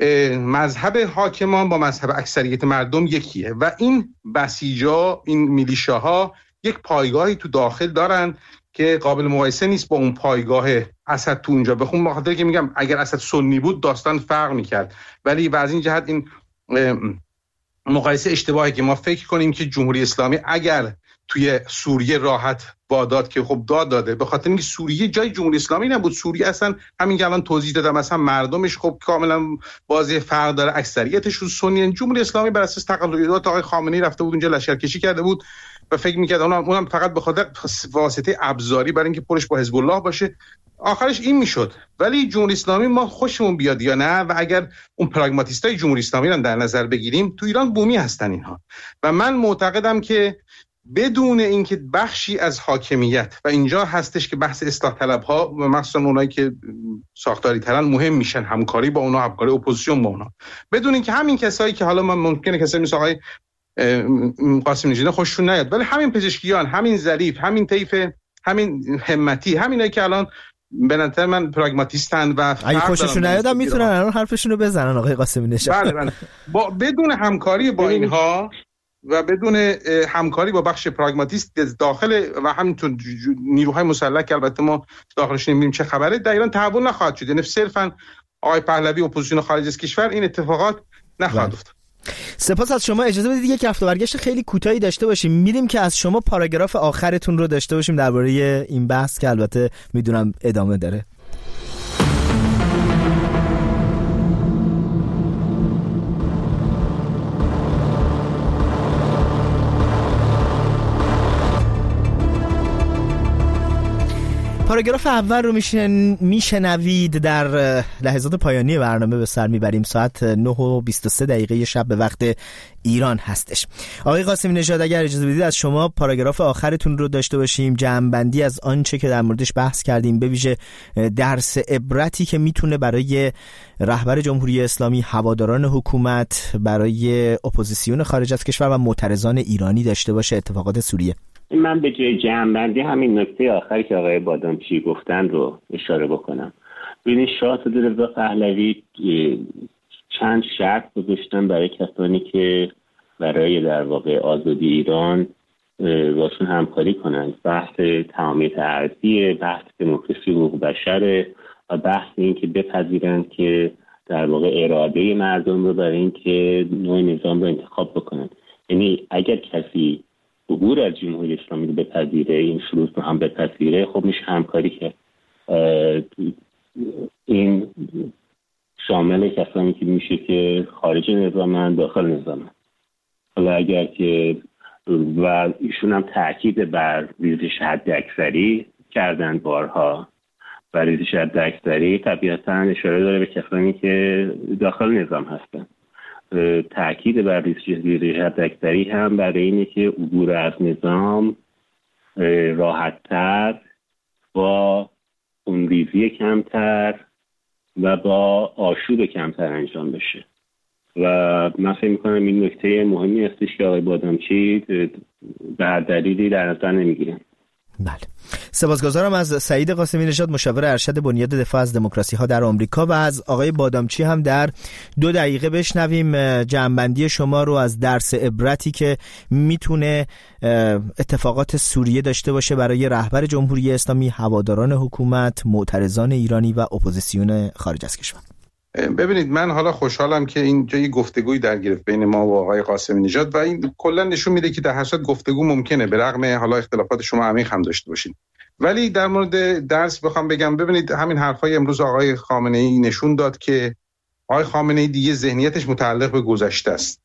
مذهب حاکمان با مذهب اکثریت مردم یکیه و این بسیجا، این میلیشاها یک پایگاهی تو داخل دارن که قابل مقایسه نیست با اون پایگاه اسد تو اونجا. بخون بخاطر که میگم اگر اسد سنی بود داستان فرق میکرد، ولی و از این جهت این مقایسه اشتباهی که ما فکر کنیم که جمهوری اسلامی اگر توی سوریه راحت واداد که خب داد داده، به خاطر اینکه سوریه جای جمهوری اسلامی نبود. سوریه اصلا همین که الان توضیح دادم اصلا مردمش خب کاملا واضح فرق داره، اکثریتشون سنی. جمهوری اسلامی بر اساس تقلدات آقای خامنه‌ای رفته بود اونجا لشکرکشی کرده بود و فکر می‌کرد اونم اونم فقط به خاطر واسطه ابزاری برای اینکه پولش با حزب الله باشه آخرش این میشد. ولی جمهوری اسلامی ما خوشمون بیاد یا نه، و اگر اون پراگماتیستای جمهوری اسلامی رو در نظر بگیریم تو ایران بومی هستن اینها، و من معتقدم که بدون اینکه بخشی از حاکمیت و اینجا هستش که بحث اصلاح طلب‌ها و مخصوصا اونایی که ساختاری ترن مهم میشن، همکاری با اونا، همکاری اپوزیسیون با اونا، بدون اینکه همین کسایی که حالا من ممکنه کسایی مثل آقای قاسم نژاد خوششون نیاد، ولی همین پزشکیان، همین ظریف، همین طیف، همین همتی، همینایی که الان به نظر من پراگماتیستن و اگه خوششون نیادم میتونن الان حرفشون رو بزنن آقای قاسم نژاد. بله بله با بدون همکاری با اینها و بدون همکاری با بخش پراگماتیست داخل و همینطور نیروهای مسلح که البته ما داخلش نمی‌بینیم چه خبره، در ایران تحول نخواهد شد. یعنی صرفاً آقای پهلوی اپوزیسیون خارج از کشور این اتفاقات نخواهد افتاد. سپاس از شما. اجازه بدید یک رفت و برگشت خیلی کوتاهی داشته باشیم. میریم که از شما پاراگراف آخرتون رو داشته باشیم درباره این بحث که البته میدونم ادامه داره. پاراگراف اول رو میشن میشنوید در لحظات پایانی برنامه. به سر میبریم. ساعت نه و بیست و سه دقیقه شب به وقت ایران هستش. آقای قاسمی نژاد اگر اجازه بدید از شما پاراگراف آخرتون رو داشته باشیم، جمع‌بندی از آنچه که در موردش بحث کردیم، به ویژه درس عبرتی که میتونه برای رهبر جمهوری اسلامی، هواداران حکومت، برای اپوزیسیون خارج از کشور و معترضان ایرانی داشته باشه اتفاقات سوریه. من به جای جمع‌بندی همین نکته آخری که آقای بادامچی گفتن رو اشاره بکنم. ببینید شاه رضا پهلوی چند شرط گذاشتن برای کسانی که برای در واقع آزادی ایران باشون همکاری کنند. بحث تمامیت ارضی، بحث دموکراسی و حقوق بشر و بحث این که بپذیرن که در واقع اراده مردم رو برای این که نوع نظام رو انتخاب بکنن. یعنی اگر کسی عبور از جمهوری اسلامی رو بپذیره، این شروط رو هم بپذیره، خب میشه همکاری کرد. این شامل کسانی که میشه که خارج نظامن، داخل نظامن. حالا اگر که و ایشون هم تاکید بر ریزش حد اکثری کردن بارها و ریزش حداکثری طبیعتاً اشاره داره به کسانی که داخل نظام هستن. تأکید بر ریزش حداکثری هم برای اینه که عبور از نظام راحت‌تر، با خونریزی کمتر و با آشوب کمتر انجام بشه و من فکر می‌کنم این نکته مهمی هستش که آقای بادامچی به هر دلیلی در نظر نمی‌گیرن. بله، سپاسگزارم از سعید قاسمی نژاد، مشاور ارشد بنیاد دفاع از دموکراسی ها در آمریکا، و از آقای بادامچی هم در دو دقیقه بشنویم جمع‌بندی شما رو از درس عبرتی که میتونه اتفاقات سوریه داشته باشه برای رهبر جمهوری اسلامی، هواداران حکومت، معترضان ایرانی و اپوزیسیون خارج از کشور. ببینید، من حالا خوشحالم که اینجا یه گفتگوی در گرفت بین ما و آقای قاسمی نژاد و این کلا نشون میده که در هر صورت گفتگو ممکنه به رغم حالا اختلافات شما عمیق هم داشته باشین. ولی در مورد درس بخوام بگم، ببینید همین حرفای امروز آقای خامنه ای نشون داد که آقای خامنه ای دیگه ذهنیتش متعلق به گذشته است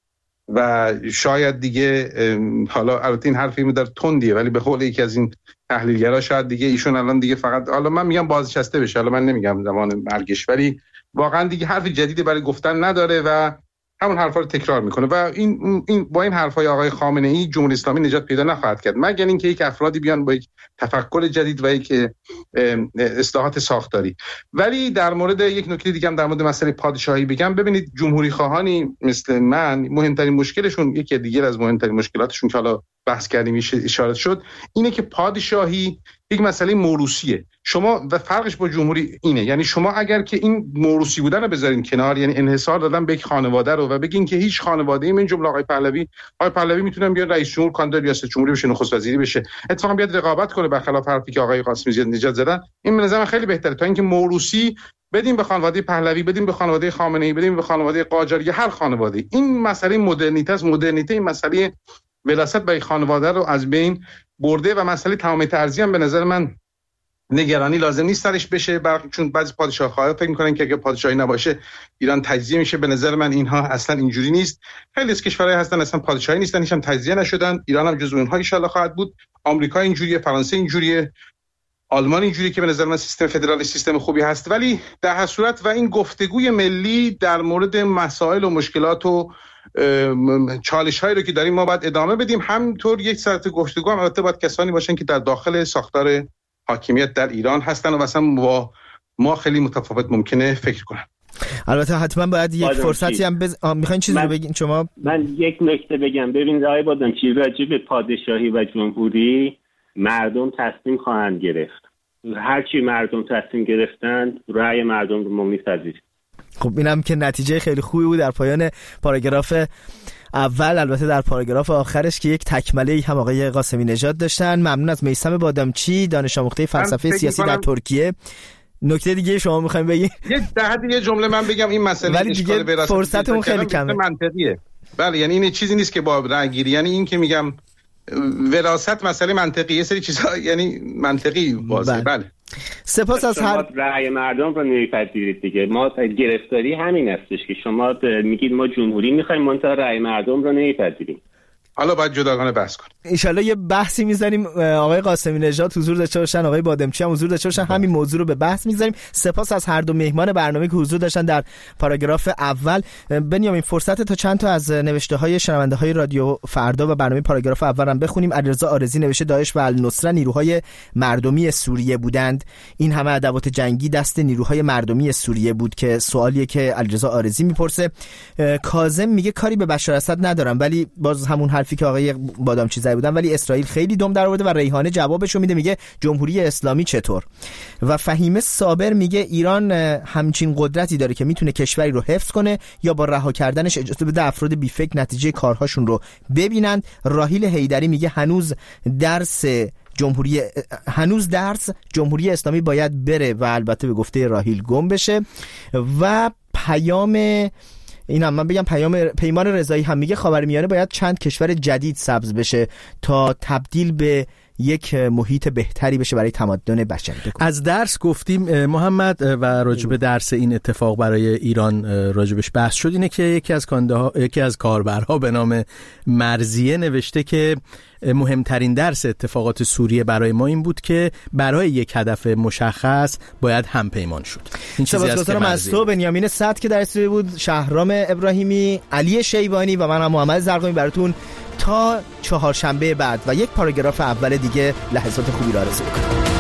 و شاید دیگه حالا البته این حرفی میدار تندیه، ولی به قول یکی از این تحلیلگرا شاید دیگه ایشون الان دیگه فقط، حالا من میگم بازنشسته بشه، حالا من نمیگم زمان مرگش، ولی واقعا دیگه حرف جدیدی برای گفتن نداره و همون حرفا رو تکرار میکنه و این این با این حرفای آقای خامنه ای جمهوری اسلامی نجات پیدا نخواهد کرد، مگر اینکه یک افرادی بیان با یک تفکر جدید و یک اصلاحات ساختاری. ولی در مورد یک نکته دیگه هم در مورد مسئله پادشاهی بگم، ببینید جمهوری خواهانی مثل من مهمترین مشکلشون، یکی دیگه از مهمترین مشکلاتشون که حالا بحث کردیم اشاره شد، اینه که پادشاهی یک مسئله موروثیه. شما و فرقش با جمهوری اینه، یعنی شما اگر که این موروثی بودن رو بذارین کنار، یعنی انحصار دادن به یک خانواده رو و بگین که هیچ خانواده‌ای، من جمله آقای پهلوی، آقای پهلوی میتونن بیان رئیس جمهور، کاندید ریاست جمهوری بشه، نخست وزیری بشه، اتفاقا بیاد رقابت کنه، برخلاف حرفی که آقای قاسمی نژاد زدن، این به نظر خیلی بهتره تا اینکه موروثی بدیم به خانواده پهلوی، بدیم به خانواده خامنه‌ای، بدیم به خانواده قاجاری، هر خانواده. این مسئله مدرنیته است. مدرنیته این مسئله وراثت به خانواده رو از بین برده و مسئله تمامیت ارضی هم به نظر من نگرانی لازم نیست سرش بشه، بر... چون بعضی پادشاه‌ها فکر می‌کنن که اگه پادشاهی نباشه ایران تجزیه میشه. به نظر من اینها اصلا اینجوری نیست. خیلی از کشورهای هستن اصلا پادشاهی نیستن، هیچ هم تجزیه نشدن. ایران هم جزو اونها ان شاء الله خواهد بود. آمریکا اینجوریه، فرانسه اینجوریه، آلمان اینجوریه که به نظر من سیستم فدرالی سیستم خوبی هست. ولی در هر صورت و این گفتگوی ملی در مورد مسائل و مشکلات و چالش هایی رو که داریم ما باید ادامه بدیم. همینطور یک ساعت گفتگو هم البته باید کسانی باشن که در داخل ساختار حاکمیت در ایران هستن و مثلا با ما خیلی متفاوت ممکنه فکر کنن. البته حتما باید یک فرصتی هم بز... میخواین چیزی رو بگین شما؟ من یک نکته بگم. ببینید آقای بادامچی، راجع به پادشاهی و جمهوری مردم تصمیم خواهند گرفت. هرچی مردم تصمیم گرفتن رأی مردم رو ما می‌پذیریم. خب اینم که نتیجه خیلی خوبی بود در پایان پاراگراف اول. البته در پاراگراف آخرش که یک تکمله هم آقای قاسمی نژاد داشتن. ممنون از میثم بادامچی، دانش آموخته فلسفه سیاسی در ترکیه. نکته دیگه شما می‌خواید بگین؟ یه ده دیگه جمله من بگم. این مسئله ولی دیگه فرصتمون خیلی کمه. منطقیه. بله، یعنی این چیزی نیست که با رأی‌گیری، یعنی این که میگم وراثت مسئله منطقی، یه سری چیزا یعنی منطقی واضحه. بله. سپاس از هر رأی مردم رو نمیپذیرید دیگه. ما گرفتاری همین هستش که شما میگید ما جمهوری میخوایم، منتها رأی مردم رو نمیپذیریم. حالا باید جداگانه بحث کنیم. ان شاءالله یه بحثی می‌ذاریم، آقای قاسمی نژاد حضور داشته باشن، آقای بادامچی هم حضور داشته باشن، همین موضوع رو به بحث می‌ذاریم. سپاس از هر دو مهمان برنامه که حضور داشتن در پاراگراف اول. بنیامین فرصت تا چند تا از نوشته‌های شنونده‌های رادیو فردا و برنامه پاراگراف اول هم بخونیم. علیرضا آرزی نوشته داعش و النصره نیروهای مردمی سوریه بودند. این همه ادوات جنگی دست نیروهای مردمی سوریه بود که سوالیه که علیرضا آرزی میپرسه. کاظم میگه کاری به بشار اسد ندارم، ولی باز همون حرفی که آقای بادامچی زده بودن، ولی اسرائیل خیلی دم در آورده و ریحانه جوابشو میده، میگه جمهوری اسلامی چطور. و فهیمه صابر میگه ایران همچین قدرتی داره که میتونه کشوری رو حفظ کنه یا با رها کردنش اجازه بده افراد بیفکر نتیجه کارهاشون رو ببینند. راحیل حیدری میگه هنوز درس جمهوری هنوز درس جمهوری اسلامی باید بره و البته به گفته راحیل گم بشه. و پیام این هم من بگم پیام پیمان رضایی هم میگه خاورمیانه باید چند کشور جدید سبز بشه تا تبدیل به یک محیط بهتری بشه برای تمدن بشری. از درس گفتیم محمد و راجب درس این اتفاق برای ایران راجبش بحث شد. اینه که یکی از کاندها یکی از کاربرها به نام مرزیه نوشته که مهمترین درس اتفاقات سوریه برای ما این بود که برای یک هدف مشخص باید همپیمان شد. این چیزی است که از تو بنیامین صد که در استودیو بود، شهرام ابراهیمی، علی شیبانی و من هم محمد زرقامی براتون تا چهارشنبه بعد و یک پاراگراف اول دیگه لحظات خوبی را آرزو می‌کنم.